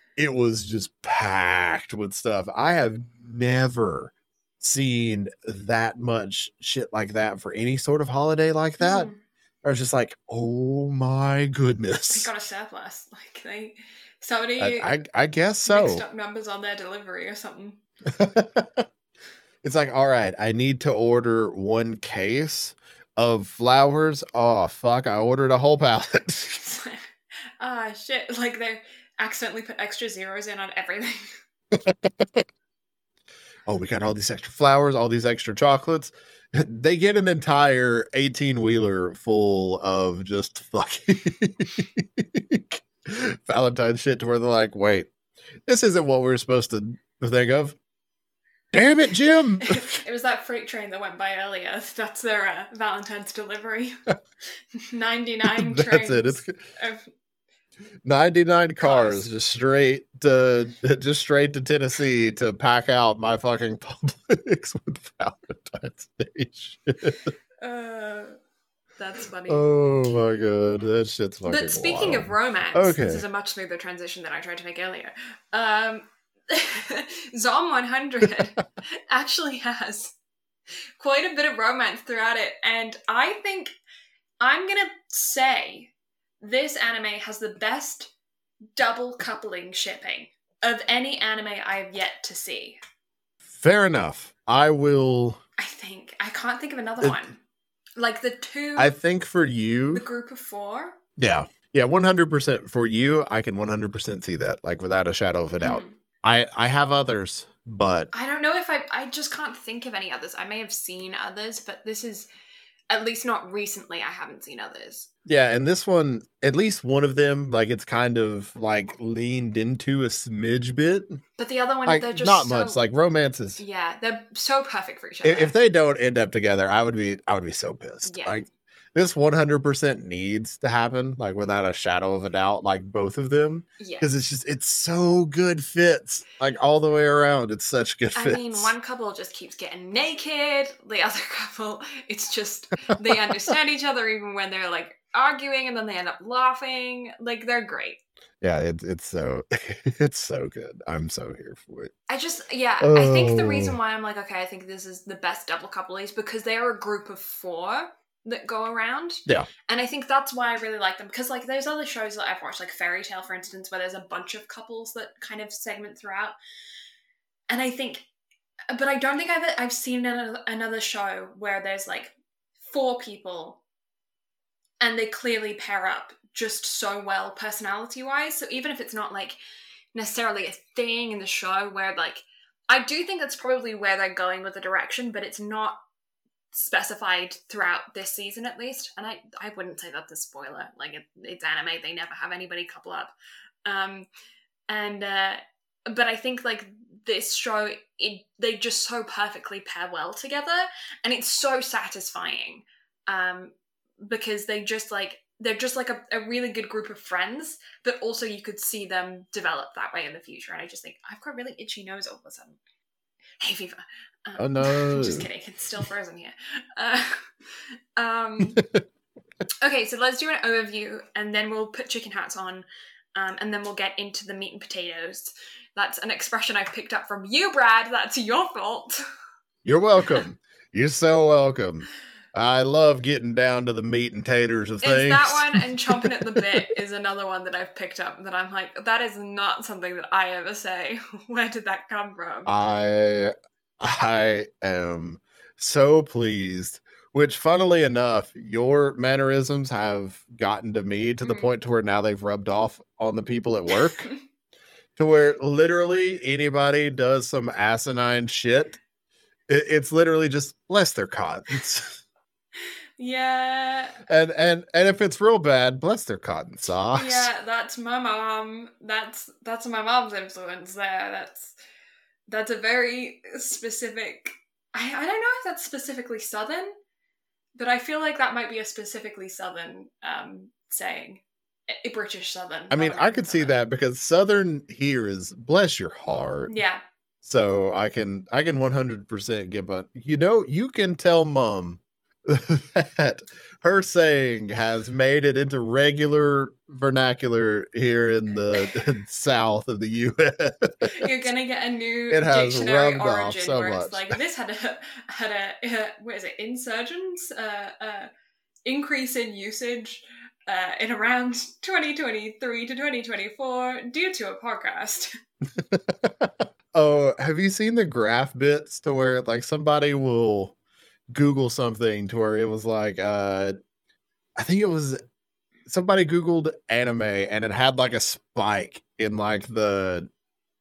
packed with stuff. I have never seen that much shit like that for any sort of holiday like that. I was just like, oh my goodness. They got a surplus. Like somebody I guess so. Mixed up numbers on their delivery or something. It's like, all right, I need to order 1 case of flowers. Oh fuck, I ordered a whole pallet. Shit. Like they accidentally put extra zeros in on everything. Oh, we got all these extra flowers, all these extra chocolates. They get an entire 18-wheeler full of just fucking Valentine's shit, to where they're like, wait, this isn't what we're supposed to think of. Damn it, Jim. It was that freight train that went by earlier. That's their Valentine's delivery. 99 That's trains. It's 99 cars just straight to Tennessee to pack out my fucking Publix with Valentine's Day shit. That's funny. Oh my god, that shit's fucking But speaking wild. Of romance, this is a much smoother transition than I tried to make earlier. Zom 100 actually has quite a bit of romance throughout it, and I think I'm gonna say this anime has the best double coupling shipping of any anime I've yet to see. Fair enough. I can't think of another one. Like the two, I think for you, the group of four. Yeah. Yeah, 100% for you. I can 100% see that, like without a shadow of a doubt. I have others, but I don't know if I just can't think of any others. I may have seen others, but this is, at least not recently, I haven't seen others. yeah, and this one, at least one of them, like it's kind of like leaned into a smidge bit. But the other one, like they're just not so, much. Like romances. Yeah, they're so perfect for each other. If they don't end up together, I would be so pissed. Yeah. Like this 100% needs to happen, like without a shadow of a doubt, like both of them. Yeah. Because it's so good fits, like all the way around. It's such good fits. I mean, one couple just keeps getting naked. The other couple, it's just, they understand each other even when they're like arguing, and then they end up laughing. Like, they're great. Yeah, it's so it's so good. I'm so here for it. I think the reason why I'm like, okay, I think this is the best double couple is because they are a group of four that go around. Yeah. And I think that's why I really like them. Because like there's other shows that I've watched, like Fairy Tale, for instance, where there's a bunch of couples that kind of segment throughout. And I think, but I don't think I've seen another show where there's like four people and they clearly pair up just so well personality-wise. So even if it's not like necessarily a thing in the show where like, I do think that's probably where they're going with the direction, but it's not specified throughout this season at least. And I wouldn't say that's a spoiler. Like it's anime, they never have anybody couple up. But I think like this show, they just so perfectly pair well together, and it's so satisfying because they're just like a really good group of friends, but also you could see them develop that way in the future. And I just think I've got really itchy nose all of a sudden. Hey, Viva. Oh no! Just kidding. It's still frozen here. Okay, so let's do an overview, and then we'll put chicken hats on, and then we'll get into the meat and potatoes. That's an expression I've picked up from you, Brad. That's your fault. You're welcome. You're so welcome. I love getting down to the meat and taters of things. It's that one, and chomping at the bit is another one that I've picked up that I'm like, that is not something that I ever say. Where did that come from? I am so pleased. Which, funnily enough, your mannerisms have gotten to me to the point to where now they've rubbed off on the people at work. To where literally anybody does some asinine shit, it's literally just bless their cottons. Yeah. And if it's real bad, bless their cotton socks. Yeah, that's my mom. That's my mom's influence there. That's a very specific. I don't know if that's specifically Southern, but I feel like that might be a specifically Southern saying. A British Southern. I mean, I could see that because Southern here is bless your heart. Yeah. So I can 100% give a, you can tell mom that her saying has made it into regular vernacular here in the south of the U.S. You're gonna get a new dictionary origin so where much. it's like this had a what is it? Insurgence, increase in usage. In around 2023 to 2024 due to a podcast. Oh, have you seen the graph bits to where like somebody will Google something to where it was like I think it was somebody Googled anime and it had like a spike in like the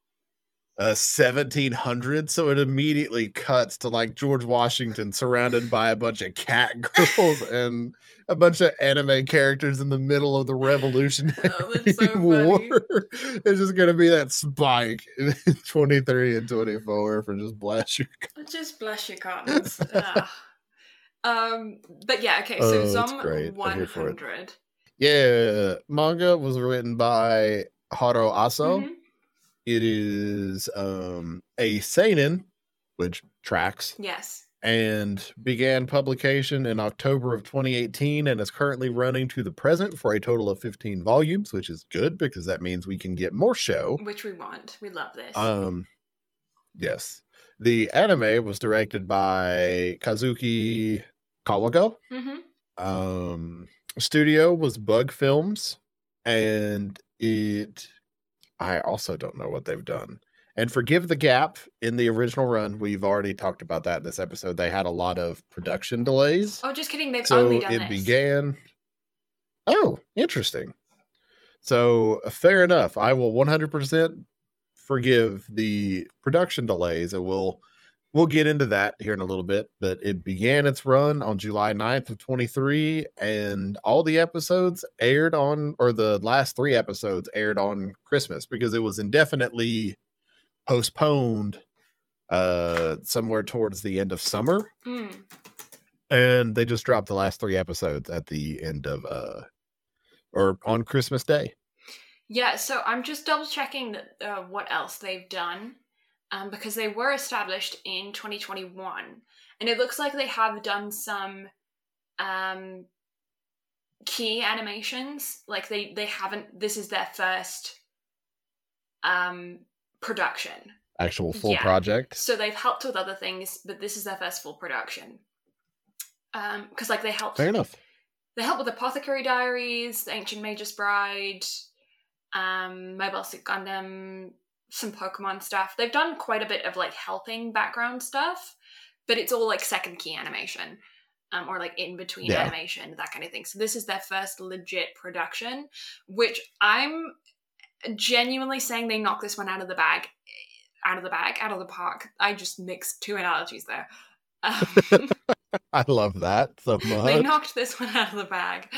1700s, so it immediately cuts to like George Washington surrounded by a bunch of cat girls and a bunch of anime characters in the middle of the Revolutionary War. It's just gonna be that spike in 23 and 24 for just bless your cottons. But yeah, okay, so Zom 100. Yeah, manga was written by Haro Aso. Mm-hmm. It is a seinen, which tracks. Yes. And began publication in October of 2018 and is currently running to the present for a total of 15 volumes, which is good because that means we can get more show. Which we want. We love this. Yes. The anime was directed by Kazuki Kawago. Mm-hmm. Studio was Bug Films, and I also don't know what they've done. And forgive the gap in the original run. We've already talked about that in this episode. They had a lot of production delays. Oh, just kidding. They've so only done it this. began. Oh, interesting. So fair enough. I will 100% forgive the production delays, and we'll get into that here in a little bit. But it began its run on July 9th of 23, and all the episodes aired on, or the last 3 episodes aired on Christmas, because it was indefinitely postponed somewhere towards the end of summer. And they just dropped the last 3 episodes at the end of or on Christmas Day. Yeah, so I'm just double checking what else they've done, because they were established in 2021, and it looks like they have done some key animations. Like they haven't. This is their first production, actual full project. So they've helped with other things, but this is their first full production. Because like they helped. Fair enough. They helped with Apothecary Diaries, The Ancient Magus Bride, Mobile Suit Gundam, some Pokemon stuff. They've done quite a bit of like helping background stuff, but it's all like second key animation, or like in between animation, that kind of thing. So this is their first legit production, which I'm genuinely saying they knocked this one out of the park. I just mixed 2 analogies there. I love that so much. They knocked this one out of the bag.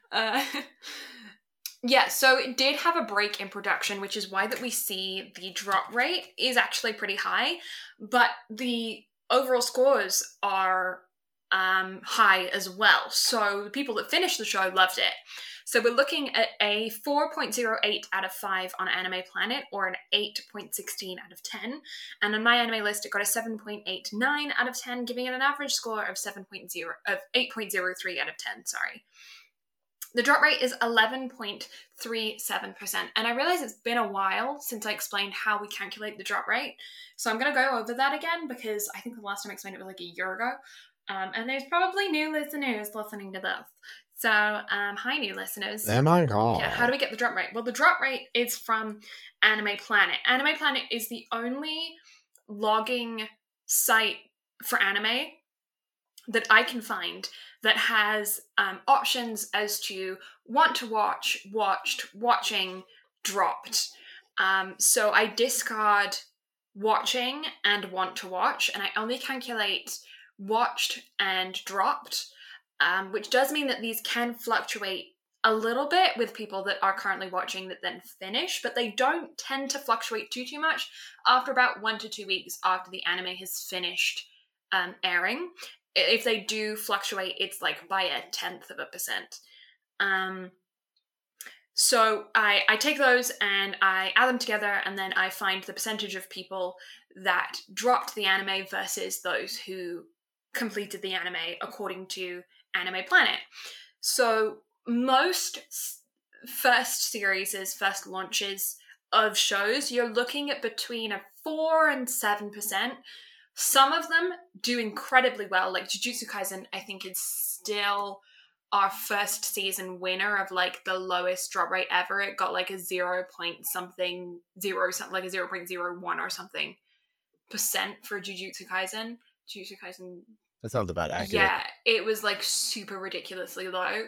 Yeah, so it did have a break in production, which is why that we see the drop rate is actually pretty high, but the overall scores are high as well. So the people that finished the show loved it. So we're looking at a 4.08 out of 5 on Anime Planet, or an 8.16 out of 10. And on My Anime List, it got a 7.89 out of 10, giving it an average score of 8.03 out of 10. Sorry. The drop rate is 11.37%. And I realize it's been a while since I explained how we calculate the drop rate. So I'm going to go over that again, because I think the last time I explained it was like a year ago. And there's probably new listeners listening to this. So, hi, new listeners. Oh my god. Yeah, how do we get the drop rate? Well, the drop rate is from Anime Planet. Anime Planet is the only logging site for anime that I can find that has options as to want to watch, watched, watching, dropped. So I discard watching and want to watch, and I only calculate watched and dropped. Which does mean that these can fluctuate a little bit with people that are currently watching that then finish, but they don't tend to fluctuate too much after about 1 to 2 weeks after the anime has finished airing. If they do fluctuate, it's like by 0.1%. So I take those and I add them together, and then I find the percentage of people that dropped the anime versus those who completed the anime according to Anime Planet. So most first series, first launches of shows, you're looking at between a 4 and 7%. Some of them do incredibly well, like Jujutsu Kaisen, I think, is still our first season winner of like the lowest drop rate ever. It got like a 0.01 or something percent for Jujutsu Kaisen. That sounds about accurate. Yeah, it was like super ridiculously low.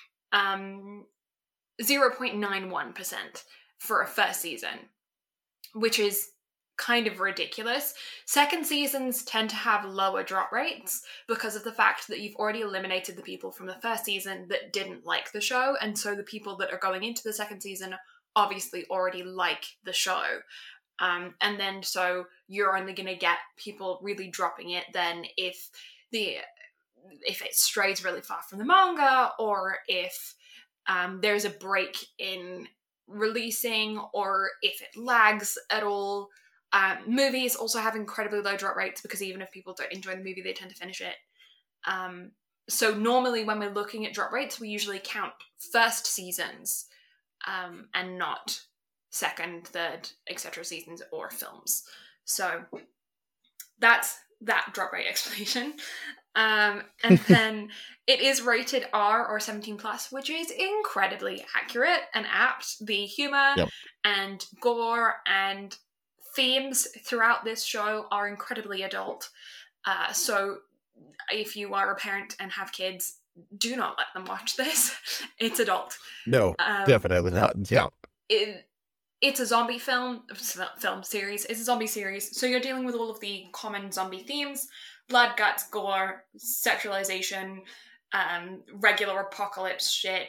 0.91% for a first season, which is kind of ridiculous. Second seasons tend to have lower drop rates because of the fact that you've already eliminated the people from the first season that didn't like the show, and so the people that are going into the second season obviously already like the show. And then so you're only going to get people really dropping it then if it strays really far from the manga, or if there's a break in releasing, or if it lags at all. Movies also have incredibly low drop rates because even if people don't enjoy the movie, they tend to finish it. So normally when we're looking at drop rates, we usually count first seasons and not second, third, etc. seasons or films. So that's that drop rate explanation. And then it is rated R or 17 plus, which is incredibly accurate and apt. The humor and gore and themes throughout this show are incredibly adult. So if you are a parent and have kids, do not let them watch this. It's adult. No, definitely not. Yeah. It's a zombie film series. It's a zombie series. So you're dealing with all of the common zombie themes: blood, guts, gore, sexualization, regular apocalypse shit,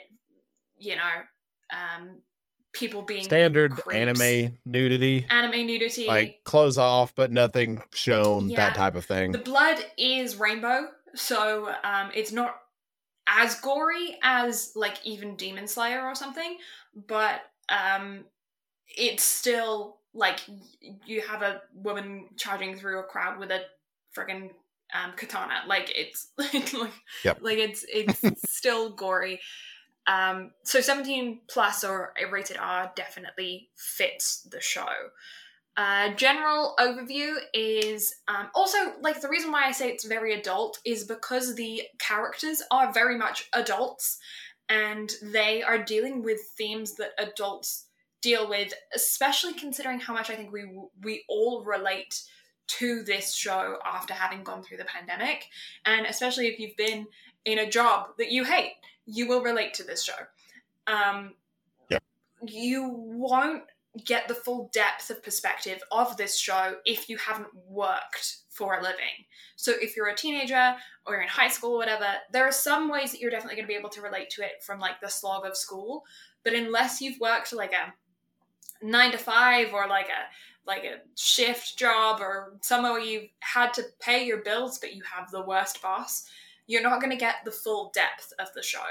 people being standard creeps. anime nudity, like clothes off but nothing shown, that type of thing. The blood is rainbow, so it's not as gory as like even Demon Slayer or something, but it's still like you have a woman charging through a crowd with a friggin' katana. Like it's it's still gory. So 17 plus or rated R definitely fits the show. General overview is also, like, the reason why I say it's very adult is because the characters are very much adults and they are dealing with themes that adults deal with, especially considering how much I think we all relate to this show after having gone through the pandemic. And especially if you've been in a job that you hate, you will relate to this show. You won't get the full depth of perspective of this show if you haven't worked for a living. So if you're a teenager or you're in high school or whatever, there are some ways that you're definitely going to be able to relate to it from like the slog of school. But unless you've worked like a 9 to 5 or like a shift job or somewhere where you've had to pay your bills but you have the worst boss, you're not going to get the full depth of the show.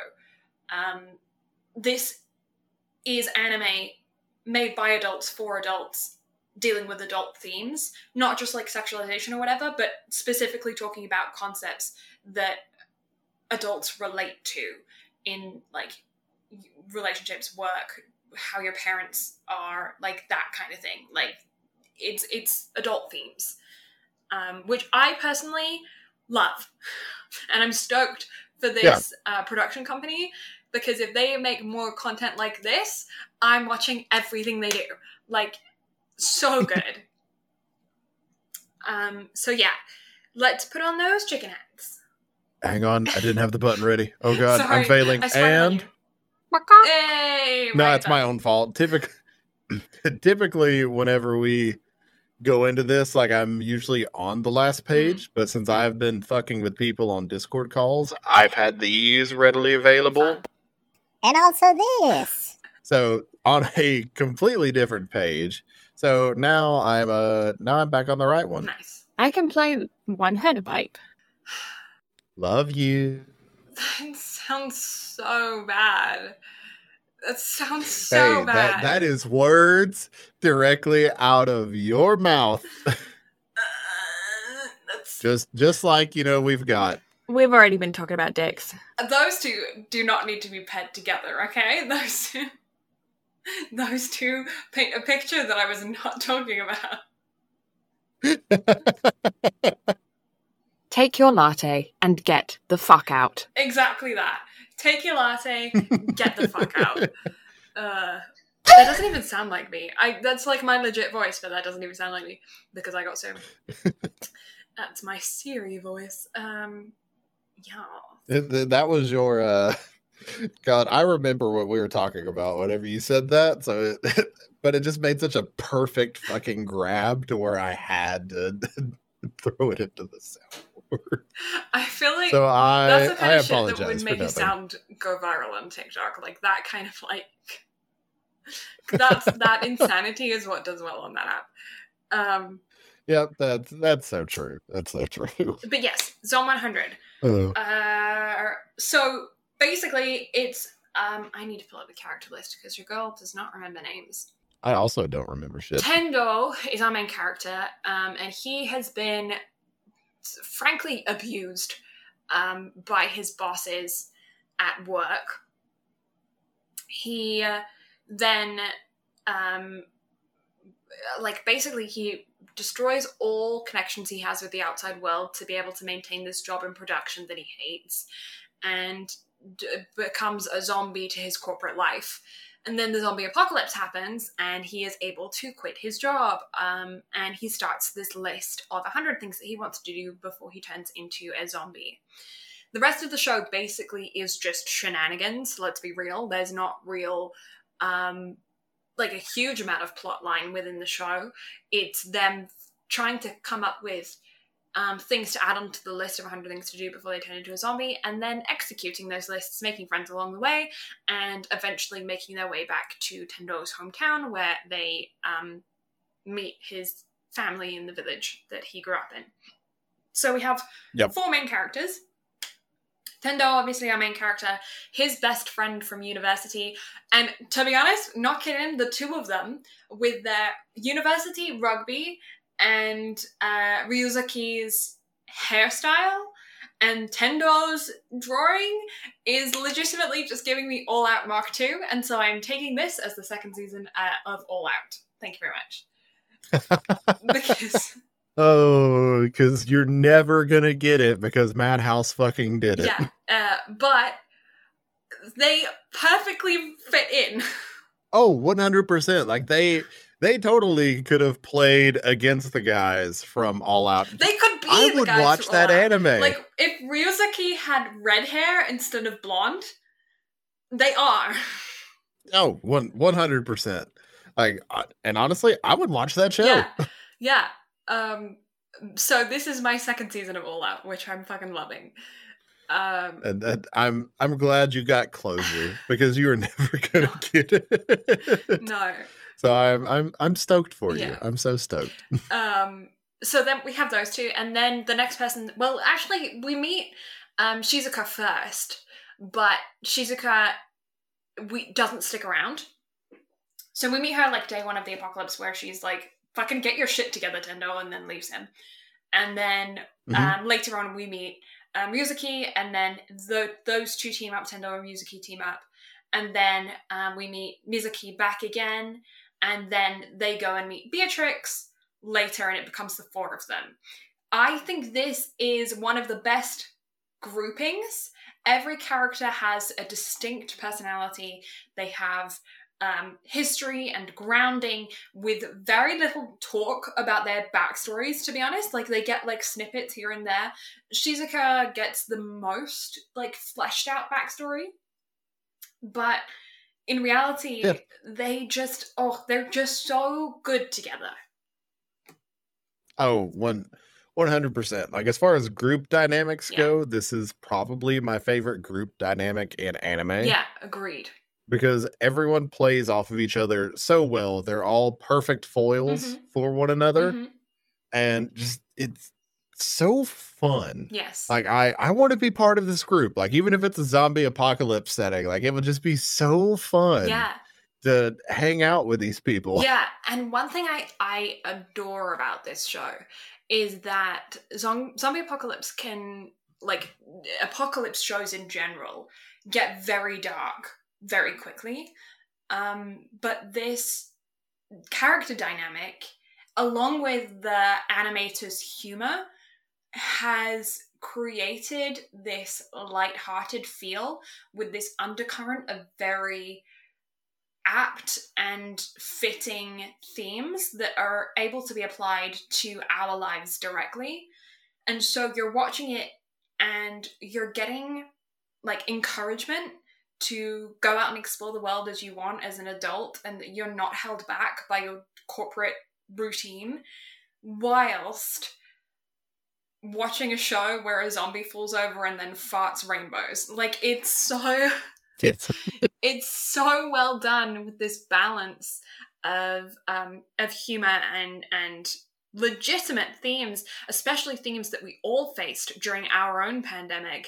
This is anime made by adults for adults, dealing with adult themes, not just like sexualization or whatever, but specifically talking about concepts that adults relate to in like relationships, work, how your parents are, like that kind of thing. Like it's adult themes, which I personally love, and I'm stoked for this production company, because if they make more content like this, I'm watching everything they do. Like, so good. So yeah, let's put on those chicken hats. Hang on, I didn't have the button ready. Oh god, sorry, I'm failing. And hey, no, it's my own fault. Typically, whenever we go into this, like, I'm usually on the last page, but since I've been fucking with people on Discord calls, I've had these readily available. And also this. So on a completely different page. So now I'm back on the right one. Nice. I can play one headabyte. Love you. That sounds so bad. That sounds so bad. That is words directly out of your mouth. Just like, we've already been talking about dicks. Those two do not need to be paired together, okay? Those two paint a picture that I was not talking about. Take your latte and get the fuck out. Exactly that. Take your latte, get the fuck out. That doesn't even sound like me. That's like my legit voice, but that doesn't even sound like me because I got so. That's my Siri voice. Yeah. That was your. God, I remember what we were talking about whenever you said that. So, but it just made such a perfect fucking grab to where I had to throw it into the soundboard. I feel like so that's the kind I of shit apologize that would make for a sound go viral on TikTok. Like that kind of like that insanity is what does well on that app. Yep, that's so true. That's so true. But yes, Zone 100. So basically, it's I need to pull up the character list because your girl does not remember names. I also don't remember shit. Tendo is our main character, and he has been frankly abused by his bosses at work. He then basically he destroys all connections he has with the outside world to be able to maintain this job in production that he hates, and becomes a zombie to his corporate life. And then the zombie apocalypse happens, and he is able to quit his job. And he starts this list of 100 things that he wants to do before he turns into a zombie. The rest of the show basically is just shenanigans, let's be real. There's not real, like a huge amount of plot line within the show. It's them trying to come up with things to add onto the list of 100 things to do before they turn into a zombie, and then executing those lists, making friends along the way, and eventually making their way back to Tendo's hometown, where they meet his family in the village that he grew up in. So we have 4 main characters. Tendo, obviously our main character, his best friend from university, and to be honest, not kidding, the two of them, with their university rugby and Ryuzaki's hairstyle and Tendo's drawing is legitimately just giving me All Out Mark 2, and so I'm taking this as the second season of All Out. Thank you very much. Because you're never gonna get it because Madhouse fucking did it. Yeah, but they perfectly fit in. Oh, 100%. Like they totally could have played against the guys from All Out. They could be I the would guys watch from that All Out. anime. Like, if Ryuzaki had red hair instead of blonde, they are. Oh, 100%. Like, and honestly, I would watch that show. Yeah. So this is my second season of All Out, which I'm fucking loving. And I'm glad you got closure because you were never gonna get it. No. So I'm stoked for you. I'm so stoked. So then we have those two, and then the next person. Well, actually, we meet Shizuka first, but Shizuka doesn't stick around. So we meet her like day one of the apocalypse, where she's like, "Fucking get your shit together, Tendo," and then leaves him. And then later on, we meet Ryuzuki, and then those two team up. Tendo and Ryuzuki team up, and then we meet Mizuki back again. And then they go and meet Beatrix later, and it becomes the 4 of them. I think this is one of the best groupings. Every character has a distinct personality. They have history and grounding with very little talk about their backstories, to be honest. Like, they get, like, snippets here and there. Shizuka gets the most, like, fleshed out backstory. But in reality, they're just so good together. Oh, 100%. Like, as far as group dynamics go, this is probably my favorite group dynamic in anime. Yeah, agreed. Because everyone plays off of each other so well. They're all perfect foils for one another. And just, it's so fun. Yes. Like, I want to be part of this group. Like, even if it's a zombie apocalypse setting, like, it would just be so fun to hang out with these people. Yeah, and one thing I adore about this show is that zombie apocalypse can, like, apocalypse shows in general get very dark very quickly. But this character dynamic, along with the animator's humor, has created this light-hearted feel with this undercurrent of very apt and fitting themes that are able to be applied to our lives directly. And so you're watching it and you're getting, like, encouragement to go out and explore the world as you want as an adult, and that you're not held back by your corporate routine, whilst watching a show where a zombie falls over and then farts rainbows. Like, it's so it's so well done with this balance of humor and legitimate themes, especially themes that we all faced during our own pandemic,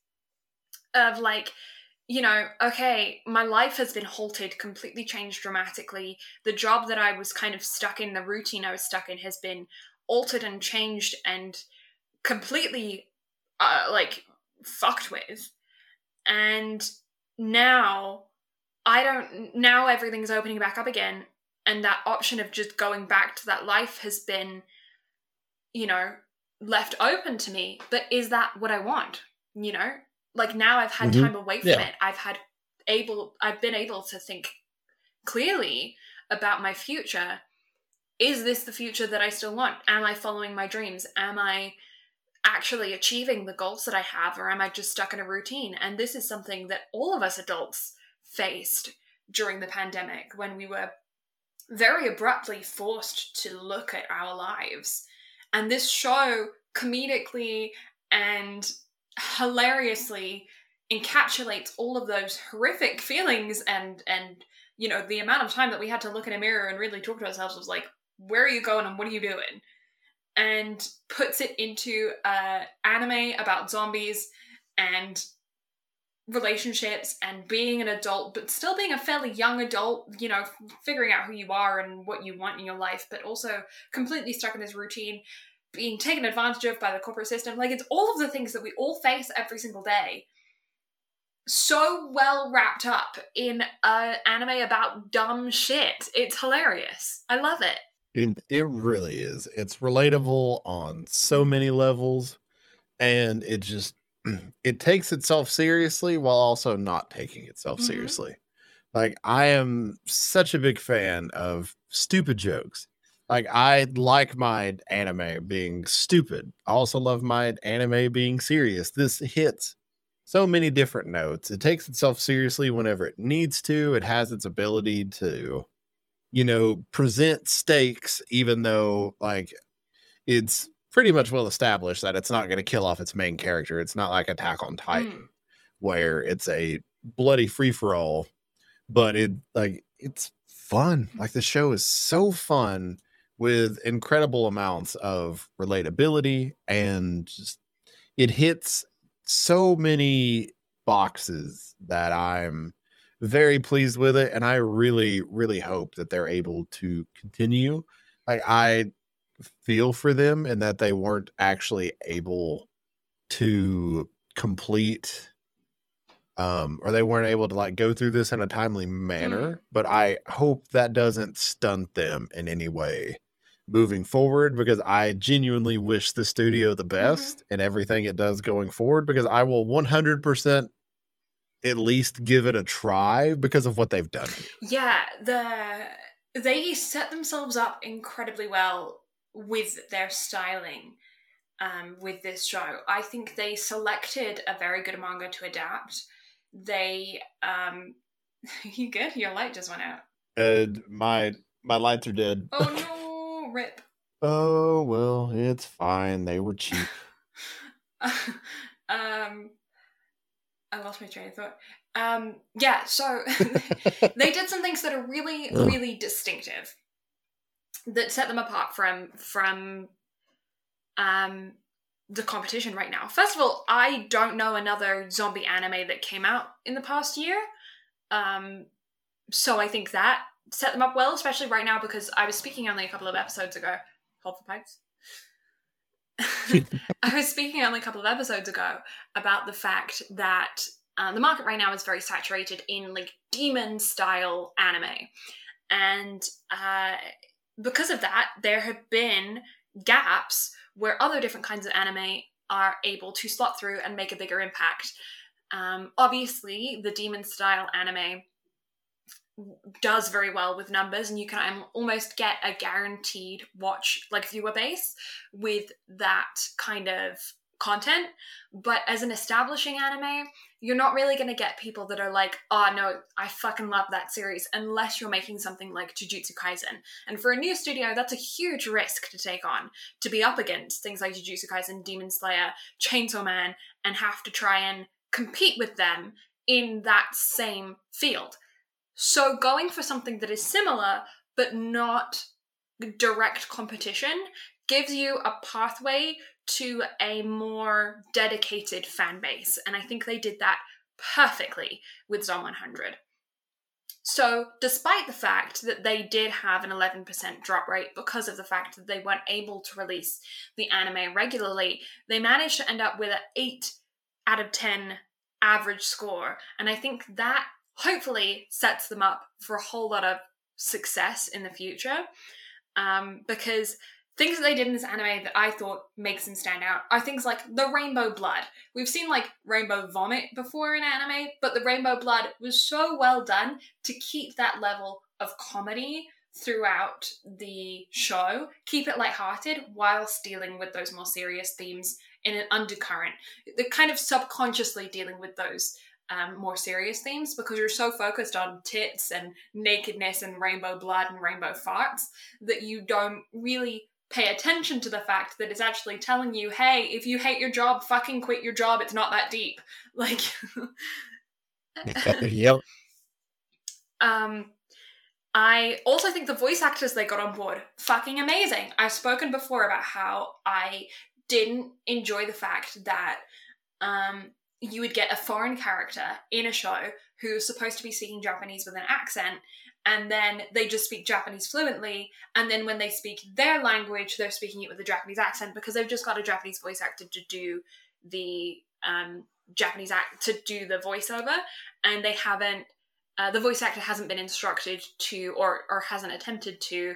of, like, you know, okay, my life has been halted, completely changed dramatically. The job that I was kind of stuck in, the routine I was stuck in, has been altered and changed and completely, like, fucked with. And now everything's opening back up again, and that option of just going back to that life has been, you know, left open to me. But is that what I want? You know? Like, now I've had time away from it. I've been able to think clearly about my future. Is this the future that I still want? Am I following my dreams? Am I actually achieving the goals that I have, or am I just stuck in a routine? And this is something that all of us adults faced during the pandemic, when we were very abruptly forced to look at our lives. And this show comedically and hilariously encapsulates all of those horrific feelings, and the amount of time that we had to look in a mirror and really talk to ourselves was like, where are you going and what are you doing? And puts it into anime about zombies and relationships and being an adult, but still being a fairly young adult, figuring out who you are and what you want in your life, but also completely stuck in this routine, being taken advantage of by the corporate system. Like, it's all of the things that we all face every single day. So well wrapped up in an anime about dumb shit. It's hilarious. I love it. It really is. It's relatable on so many levels, and it takes itself seriously while also not taking itself seriously. Like, I am such a big fan of stupid jokes. Like, I like my anime being stupid. I also love my anime being serious. This hits so many different notes. It takes itself seriously whenever it needs to. It has its ability to, present stakes, even though, like, it's pretty much well established that it's not going to kill off its main character. It's not like Attack on Titan, where it's a bloody free-for-all, but it's fun. Like, the show is so fun with incredible amounts of relatability, and just, it hits so many boxes that I'm very pleased with it. And I really, really hope that they're able to continue. Like, I feel for them and that they weren't actually able to complete or they weren't able to like go through this in a timely manner, but I hope that doesn't stunt them in any way moving forward, because I genuinely wish the studio the best in everything it does going forward, because I will 100% at least give it a try because of what they've done. Yeah, they set themselves up incredibly well with their styling with this show. I think they selected a very good manga to adapt. They you good? Your light just went out. My lights are dead. Oh no, rip. Oh well, it's fine. They were cheap. I lost my train of thought. Yeah, so they did some things that are really, really distinctive, that set them apart from the competition right now. First of all, I don't know another zombie anime that came out in the past year. So I think that set them up well, especially right now, because I was speaking only a couple of episodes ago. Hold for pipes. I was speaking only a couple of episodes ago about the fact that the market right now is very saturated in like demon style anime. And because of that, there have been gaps where other different kinds of anime are able to slot through and make a bigger impact. Obviously, the demon style anime does very well with numbers, and you can almost get a guaranteed watch, like viewer base, with that kind of content. But as an establishing anime, you're not really going to get people that are like, oh no, I fucking love that series, unless you're making something like Jujutsu Kaisen. And for a new studio, that's a huge risk to take on, to be up against things like Jujutsu Kaisen, Demon Slayer, Chainsaw Man, and have to try and compete with them in that same field. So going for something that is similar, but not direct competition, gives you a pathway to a more dedicated fan base. And I think they did that perfectly with Zom 100. So despite the fact that they did have an 11% drop rate because of the fact that they weren't able to release the anime regularly, they managed to end up with an 8 out of 10 average score. And I think that hopefully sets them up for a whole lot of success in the future, because things that they did in this anime that I thought makes them stand out are things like the rainbow blood. We've seen like rainbow vomit before in anime, but the rainbow blood was so well done to keep that level of comedy throughout the show, keep it lighthearted whilst dealing with those more serious themes in an undercurrent. They're kind of subconsciously dealing with those more serious themes because you're so focused on tits and nakedness and rainbow blood and rainbow farts that you don't really pay attention to the fact that it's actually telling you, hey, if you hate your job, fucking quit your job. It's not that deep. Like, Yep. I also think the voice actors they got on board, fucking amazing. I've spoken before about how I didn't enjoy the fact that you would get a foreign character in a show who's supposed to be speaking Japanese with an accent, and then they just speak Japanese fluently, and then when they speak their language, they're speaking it with a Japanese accent because they've just got a Japanese voice actor to do the to do the voiceover, and they haven't the voice actor hasn't been instructed to or hasn't attempted to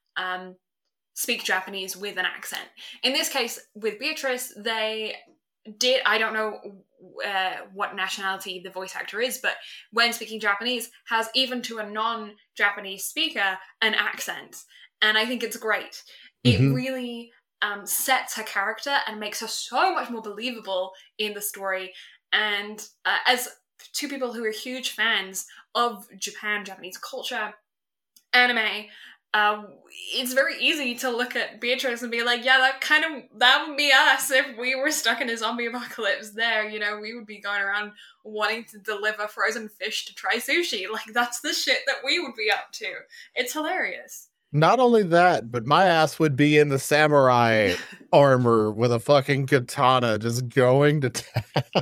speak Japanese with an accent. In this case, with Beatrice, they did, I don't know what nationality the voice actor is, but when speaking Japanese, has, even to a non-Japanese speaker, an accent. And I think it's great. Mm-hmm. It really sets her character and makes her so much more believable in the story. And as two people who are huge fans of Japanese culture, anime, it's very easy to look at Beatrice and be like, yeah, that would be us if we were stuck in a zombie apocalypse there. You know, we would be going around wanting to deliver frozen fish to try sushi. Like, that's the shit that we would be up to. It's hilarious. Not only that, but my ass would be in the samurai armor with a fucking katana just going to town.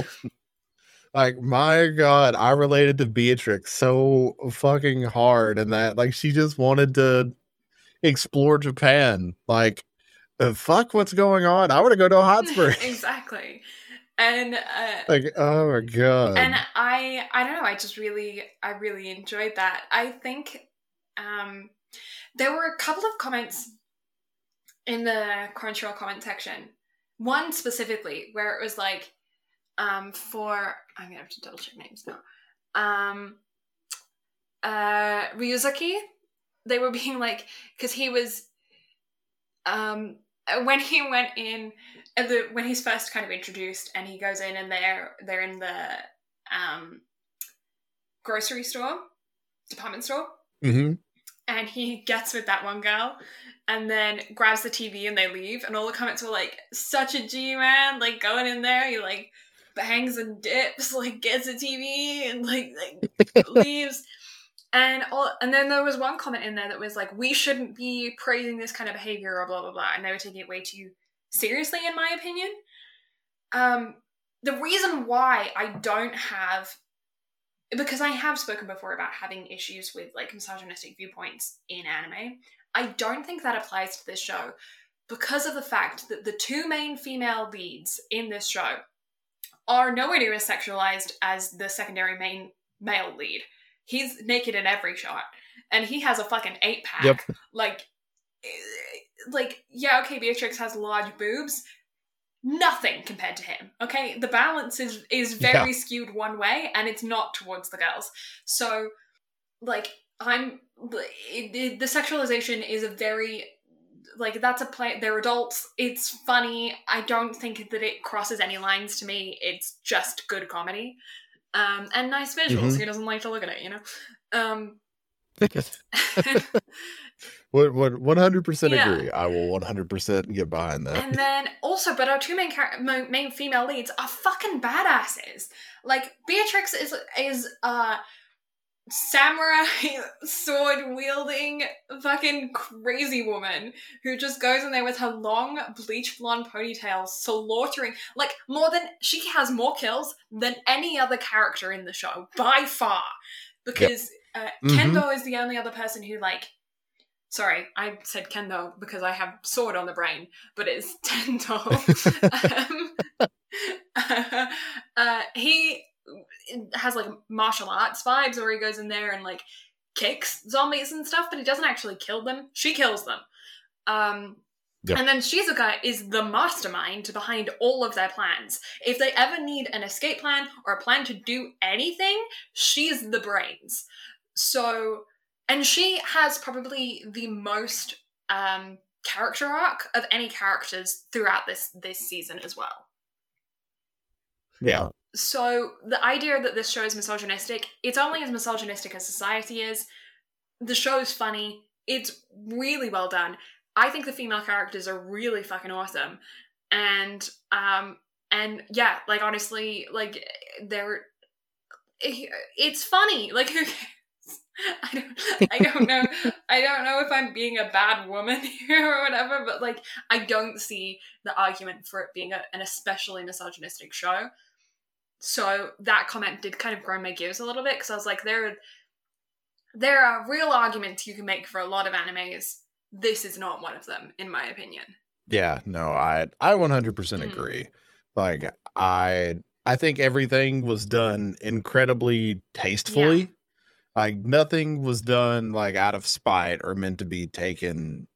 Like, my God, I related to Beatrix so fucking hard in that. Like, she just wanted to explore Japan. Like, fuck what's going on? I want to go to a hot spring. Exactly. And like, oh my God. And I don't know, I really enjoyed that. I think there were a couple of comments in the Crunchyroll comment section. One specifically where it was like, I'm gonna have to double check names now. Ryuzuki, they were being like, because he was, when he went in, when he's first kind of introduced, and he goes in and they're in the grocery store, department store, mm-hmm. and he gets with that one girl, and then grabs the TV and they leave, and all the comments were like, such a G, man, like going in there, he like bangs and dips, like gets a TV and like leaves. And then there was one comment in there that was like, we shouldn't be praising this kind of behavior or blah blah blah, and they were taking it way too seriously, in my opinion. The reason why I don't have, because I have spoken before about having issues with like misogynistic viewpoints in anime, I don't think that applies to this show because of the fact that the two main female leads in this show are nowhere near as sexualized as the secondary main male lead. He's naked in every shot, and he has a fucking 8-pack. Yep. Like, yeah, okay, Beatrix has large boobs. Nothing compared to him, okay? The balance is very skewed one way, and it's not towards the girls. So, like, the sexualization is a very, like, that's a play, they're adults, it's funny, I don't think that it crosses any lines to me, it's just good comedy. And nice visuals. Mm-hmm. Who doesn't like to look at it, you know? Would 100% agree. I will 100% get behind that. And then also, but our two main female leads are fucking badasses. Like, Beatrix is samurai sword wielding fucking crazy woman who just goes in there with her long bleach blonde ponytail slaughtering, like, she has more kills than any other character in the show by far, because Kendo is the only other person who, like, sorry, I said Kendo because I have sword on the brain, but it's Tendo. He has like martial arts vibes where he goes in there and like kicks zombies and stuff, but he doesn't actually kill them. She kills them. And then Shizuka is the mastermind behind all of their plans. If they ever need an escape plan or a plan to do anything, she's the brains. So And she has probably the most character arc of any characters throughout this season as well. Yeah. So the idea that this show is misogynistic, it's only as misogynistic as society is. The show is funny. It's really well done. I think the female characters are really fucking awesome. And yeah, like honestly, like it's funny. Like who cares? I don't know. I don't know if I'm being a bad woman here or whatever, but like I don't see the argument for it being an especially misogynistic show. So that comment did kind of grind my gears a little bit, because I was like, there are real arguments you can make for a lot of animes. This is not one of them, in my opinion. Yeah, no, I 100% agree. Like, I think everything was done incredibly tastefully. Yeah. Like, nothing was done, like, out of spite or meant to be taken,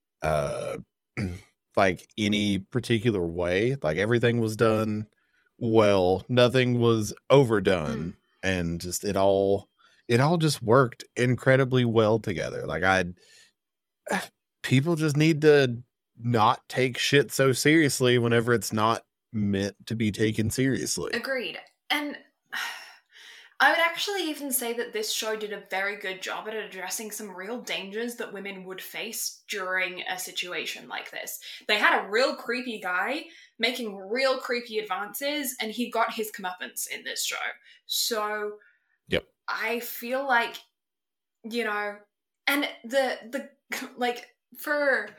like, any particular way. Like, everything was done well. Nothing was overdone. And just, it all just worked incredibly well together. Like, people just need to not take shit so seriously whenever it's not meant to be taken seriously. Agreed. And I would actually even say that this show did a very good job at addressing some real dangers that women would face during a situation like this. They had a real creepy guy making real creepy advances, and he got his comeuppance in this show. So yep. I feel like, you know, and the like for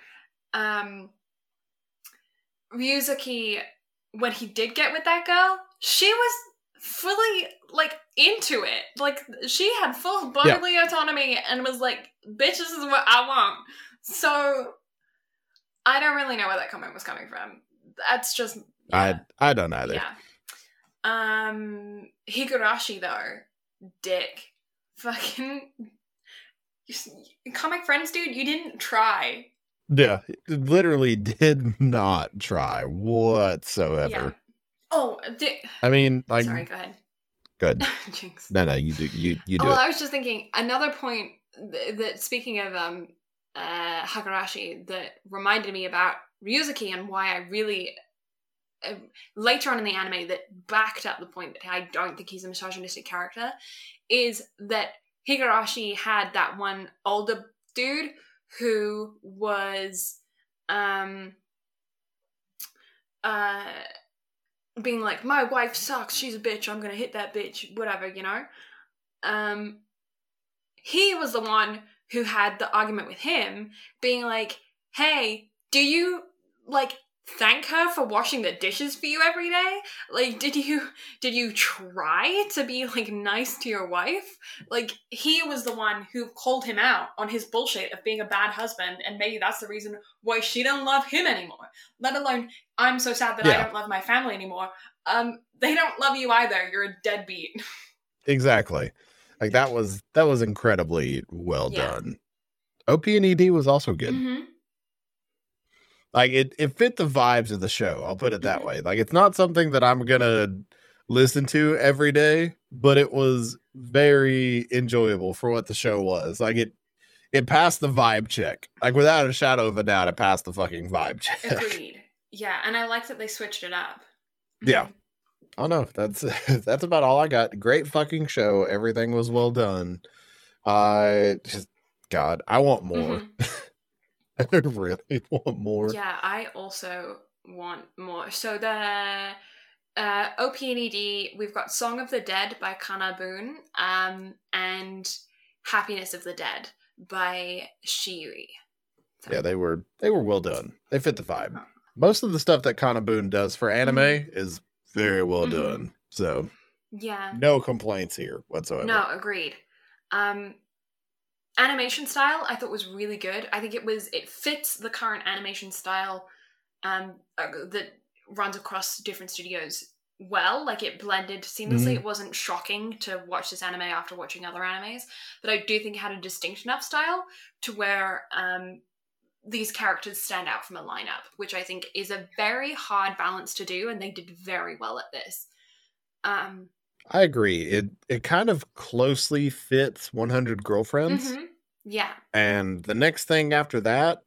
Ryuzuki, when he did get with that girl, she was fully like into it. Like she had full bodily autonomy and was like, bitch, this is what I want. So I don't really know where that comment was coming from. That's just I don't either. Yeah. Higurashi though, dick. Fucking comic friends, dude, you didn't try. Yeah, literally did not try whatsoever. Yeah. Oh, I mean, like, sorry, go ahead. Good. Jinx. No, you do. You do. Well, I was just thinking another point that speaking of Higurashi, that reminded me about Ryuzuki and why I really later on in the anime that backed up the point that I don't think he's a misogynistic character, is that Higurashi had that one older dude who was being like, my wife sucks, she's a bitch, I'm gonna hit that bitch, whatever, you know? He was the one who had the argument with him, being like, hey, do you, like, thank her for washing the dishes for you every day? Like, did you try to be, like, nice to your wife? Like, he was the one who called him out on his bullshit of being a bad husband, and maybe that's the reason why she doesn't love him anymore. Let alone, I'm so sad that I don't love my family anymore. They don't love you either. You're a deadbeat. Exactly. Like, that was incredibly well done. OP and ED was also good. Mm-hmm. Like, it fit the vibes of the show. I'll put it that way. Like, it's not something that I'm going to listen to every day, but it was very enjoyable for what the show was. Like, it passed the vibe check. Like, without a shadow of a doubt, it passed the fucking vibe check. Agreed. Yeah, and I like that they switched it up. Yeah. Oh, no, that's about all I got. Great fucking show. Everything was well done. God, I want more. I really want more. Yeah, I also want more. So the OP and ED, we've got Song of the Dead by KANA-BOON, and Happiness of the Dead by Shiiri. So. Yeah, they were well done. They fit the vibe. Most of the stuff that KANA-BOON does for anime is very well done. So yeah, no complaints here whatsoever. No, agreed. Animation style I thought was really good. I think it fits the current animation style that runs across different studios well. Like, it blended seamlessly. It wasn't shocking to watch this anime after watching other animes, but I do think it had a distinct enough style to where these characters stand out from a lineup, which I think is a very hard balance to do, and they did very well at this. I agree. It kind of closely fits 100 Girlfriends. Yeah. And the next thing after that,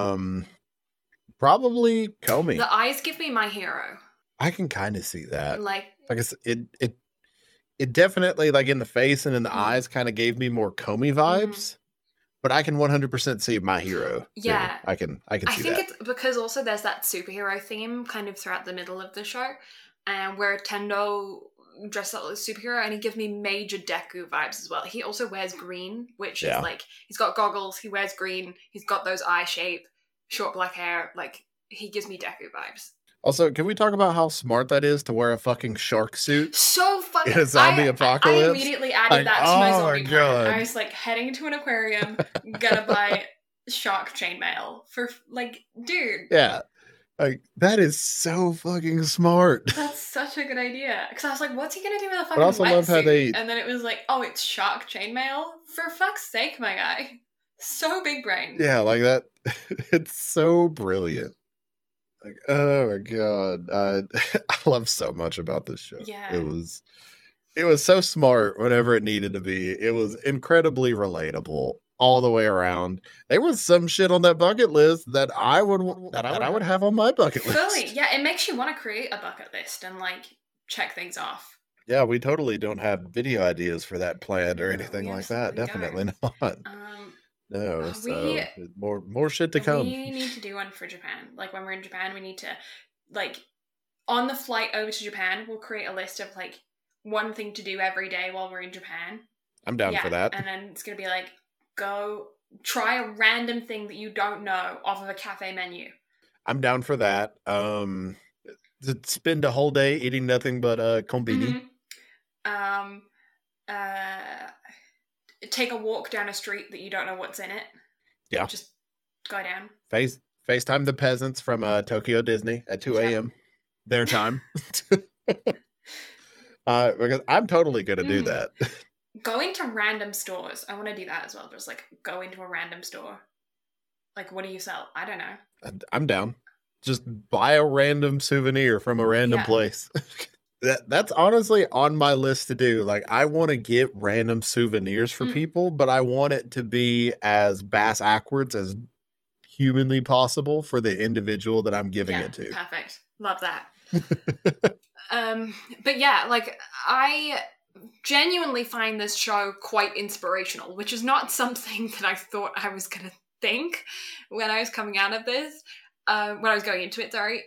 probably Comey. The eyes give me My Hero. I can kind of see that. Like I said, it definitely, like, in the face and in the eyes kind of gave me more Comey vibes. But I can 100% see My Hero. Yeah. I can see that. I think it's because also there's that superhero theme kind of throughout the middle of the show, and where Tendo dressed up as a superhero, and he gives me major Deku vibes as well. He also wears green, which is like, he's got goggles, he wears green, he's got those eye shape, short black hair, like, he gives me Deku vibes. Also, can we talk about how smart that is to wear a fucking shark suit? So fucking in a zombie apocalypse. I immediately added that to my zombie plan. I was like, heading to an aquarium, gonna buy shark chainmail for, like, dude. Yeah. Like, that is so fucking smart. That's such a good idea. Because I was like, what's he gonna do with a fucking I also love how wetsuit? And then it was like, oh, it's shark chainmail? For fuck's sake, my guy. So big brain. Yeah, like that. It's so brilliant. Like, oh my god, I love so much about this show. Yeah, it was so smart whenever it needed to be. It was incredibly relatable all the way around. There was some shit on that bucket list that I would have on my bucket list. Fully, yeah. It makes you want to create a bucket list and like check things off. Yeah, we totally don't have video ideas for that planned or anything like that. Definitely not. No, so more shit to come. We need to do one for Japan. Like, when we're in Japan, we need to, like, on the flight over to Japan, we'll create a list of, like, one thing to do every day while we're in Japan. I'm down for that. And then it's going to be like, go try a random thing that you don't know off of a cafe menu. I'm down for that. To spend a whole day eating nothing but konbini. Take a walk down a street that you don't know what's in it. Yeah. Just go down. FaceTime the peasants from Tokyo Disney at 2 a.m. their time. Because I'm totally going to do that. Going to random stores. I want to do that as well. Just like go into a random store. Like, what do you sell? I don't know. I'm down. Just buy a random souvenir from a random place. That's honestly on my list to do. Like, I want to get random souvenirs for people, but I want it to be as bass-ackwards as humanly possible for the individual that I'm giving it to. Perfect. Love that. But yeah, like, I genuinely find this show quite inspirational, which is not something that I thought I was going to think when I was coming out of this, when I was going into it, sorry.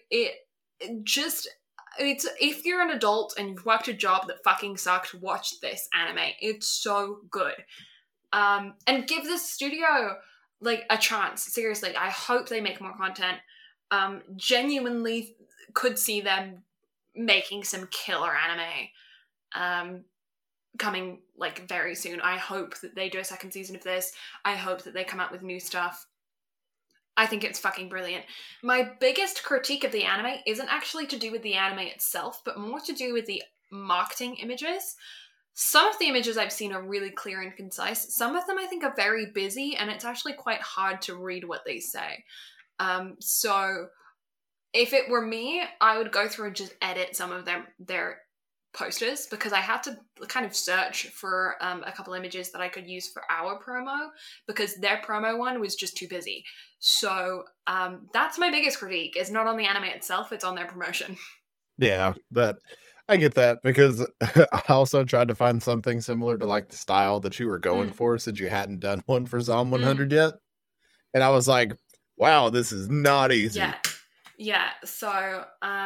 It's, if you're an adult and you've worked a job that fucking sucked, watch this anime. It's so good. And give this studio, like, a chance. Seriously, I hope they make more content. Genuinely could see them making some killer anime coming, like, very soon. I hope that they do a second season of this. I hope that they come out with new stuff. I think it's fucking brilliant. My biggest critique of the anime isn't actually to do with the anime itself, but more to do with the marketing images. Some of the images I've seen are really clear and concise. Some of them I think are very busy, and it's actually quite hard to read what they say. So if it were me, I would go through and just edit some of their posters, because I had to kind of search for a couple images that I could use for our promo, because their promo one was just too busy. So that's my biggest critique. It's not on the anime itself, it's on their promotion. Yeah, but I get that, because I also tried to find something similar to, like, the style that you were going for, since you hadn't done one for Zom 100 yet. And I was like, wow, this is not easy. Yeah. So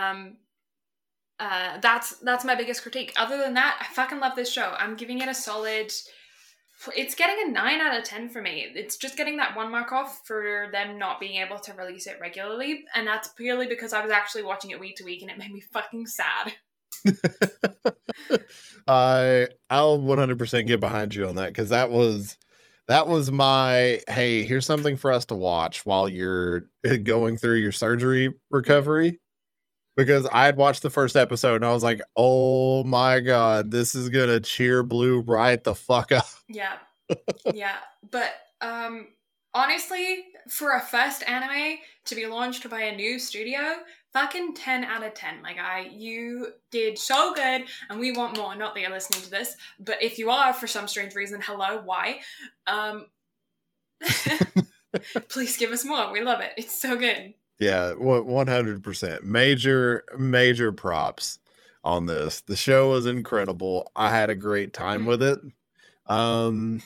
that's my biggest critique. Other than that, I fucking love this show. I'm giving it a solid, it's getting a 9 out of 10 for me. It's just getting that 1 mark off for them not being able to release it regularly, and that's purely because I was actually watching it week to week and it made me fucking sad. I'll 100% get behind you on that, because that was my, hey, here's something for us to watch while you're going through your surgery recovery. Because I had watched the first episode and I was like, oh my god, this is gonna cheer Blue right the fuck up. Yeah. But honestly, for a first anime to be launched by a new studio, fucking 10 out of 10, my guy. You did so good, and we want more. Not that you're listening to this, but if you are, for some strange reason, hello, why? Please give us more. We love it. It's so good. Yeah, 100%. Major props on this. The show was incredible. I had a great time with it. 8.5.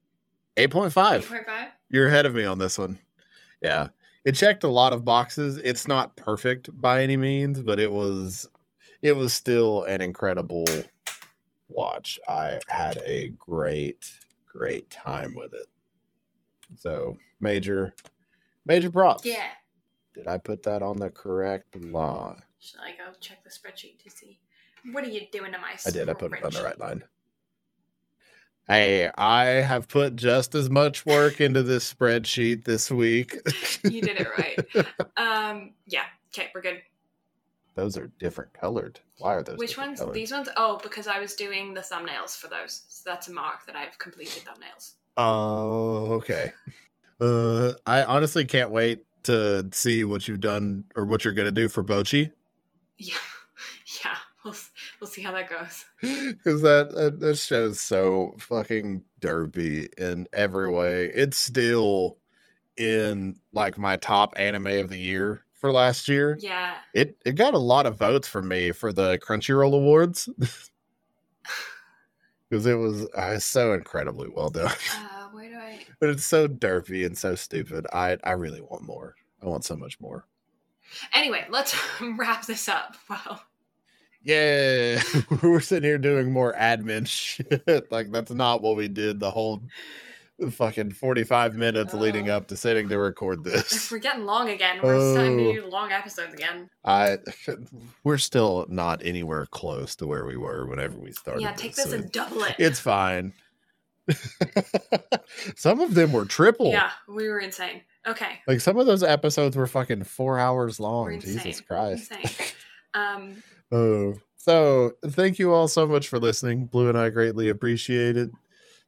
8.5? You're ahead of me on this one. Yeah. It checked a lot of boxes. It's not perfect by any means, but it was still an incredible watch. I had a great time with it. So, major props. Yeah. Did I put that on the correct line? Should I go check the spreadsheet to see? What are you doing to my I did. I put it on the spreadsheet? right line. Hey, I have put just as much work into this spreadsheet this week. You did it right. Yeah. Okay, we're good. Those are different colored. Why are those? Which ones? Colored? These ones? Oh, because I was doing the thumbnails for those. So that's a mark that I've completed thumbnails. Oh, okay. I honestly can't wait to see what you've done or what you're gonna do for Bochi. Yeah. We'll see how that goes. Because that show's so fucking derpy in every way. It's still in like my top anime of the year for last year. Yeah. It got a lot of votes from me for the Crunchyroll Awards. Because it was so incredibly well done. Where do I... But it's so derpy and so stupid. I really want more. I want so much more. Anyway, let's wrap this up. Wow. Yeah, we're sitting here doing more admin shit. Like, that's not what we did the whole fucking 45 minutes leading up to sitting to record this. If we're getting long again, we're starting to do long episodes again. We're still not anywhere close to where we were whenever we started. Yeah, take this and double it. It's fine. Some of them were triple. Yeah, we were insane. Okay. Like, some of those episodes were fucking 4 hours long. Jesus Christ. Insane. So thank you all so much for listening. Blue and I greatly appreciate it.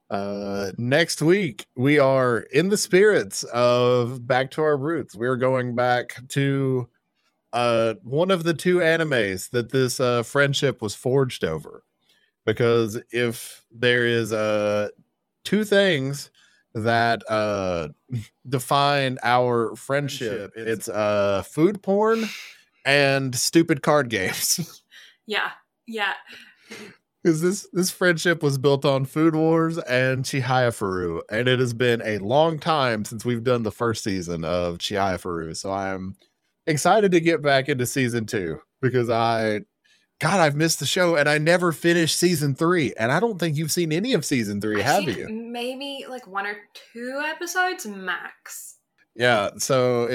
Next week we are in the spirits of Back to Our Roots. We're going back to one of the two animes that this friendship was forged over, because if there is two things that define our friendship, it's food porn and stupid card games. Yeah. Because this friendship was built on Food Wars and Chihaya Furu, and it has been a long time since we've done the first season of Chihaya Furu. So I'm excited to get back into season 2, because I've missed the show and I never finished season 3, and I don't think you've seen any of season 3, have you? Maybe like 1 or 2 episodes max. Yeah, so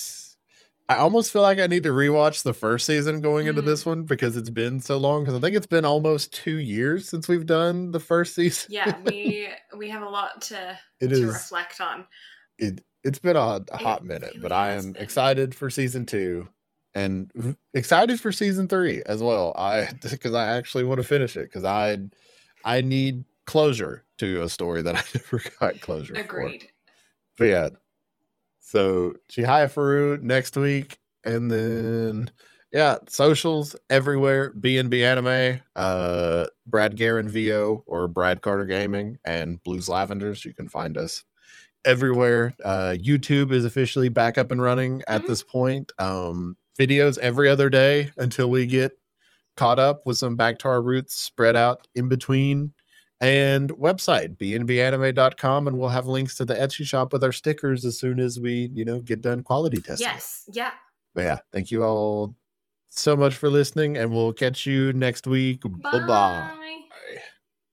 I almost feel like I need to rewatch the first season going into this one, because it's been so long. Because I think it's been almost 2 years since we've done the first season. Yeah, we have a lot to reflect on. It's been a hot minute, but I am excited for season 2 and excited for season 3 as well. Because I actually want to finish it, because I need closure to a story that I never got closure for. Agreed. But yeah. So Chihaya Furu next week, and then socials everywhere. B&B Anime, Brad Guerin VO or Brad Carter Gaming, and Blues Lavenders. You can find us everywhere. YouTube is officially back up and running at this point. Videos every other day until we get caught up with some Back to Our Roots spread out in between. And website, bnbanime.com, and we'll have links to the Etsy shop with our stickers as soon as we, get done quality testing. Yes, yeah. But yeah, thank you all so much for listening, and we'll catch you next week. Bye-bye. Bye.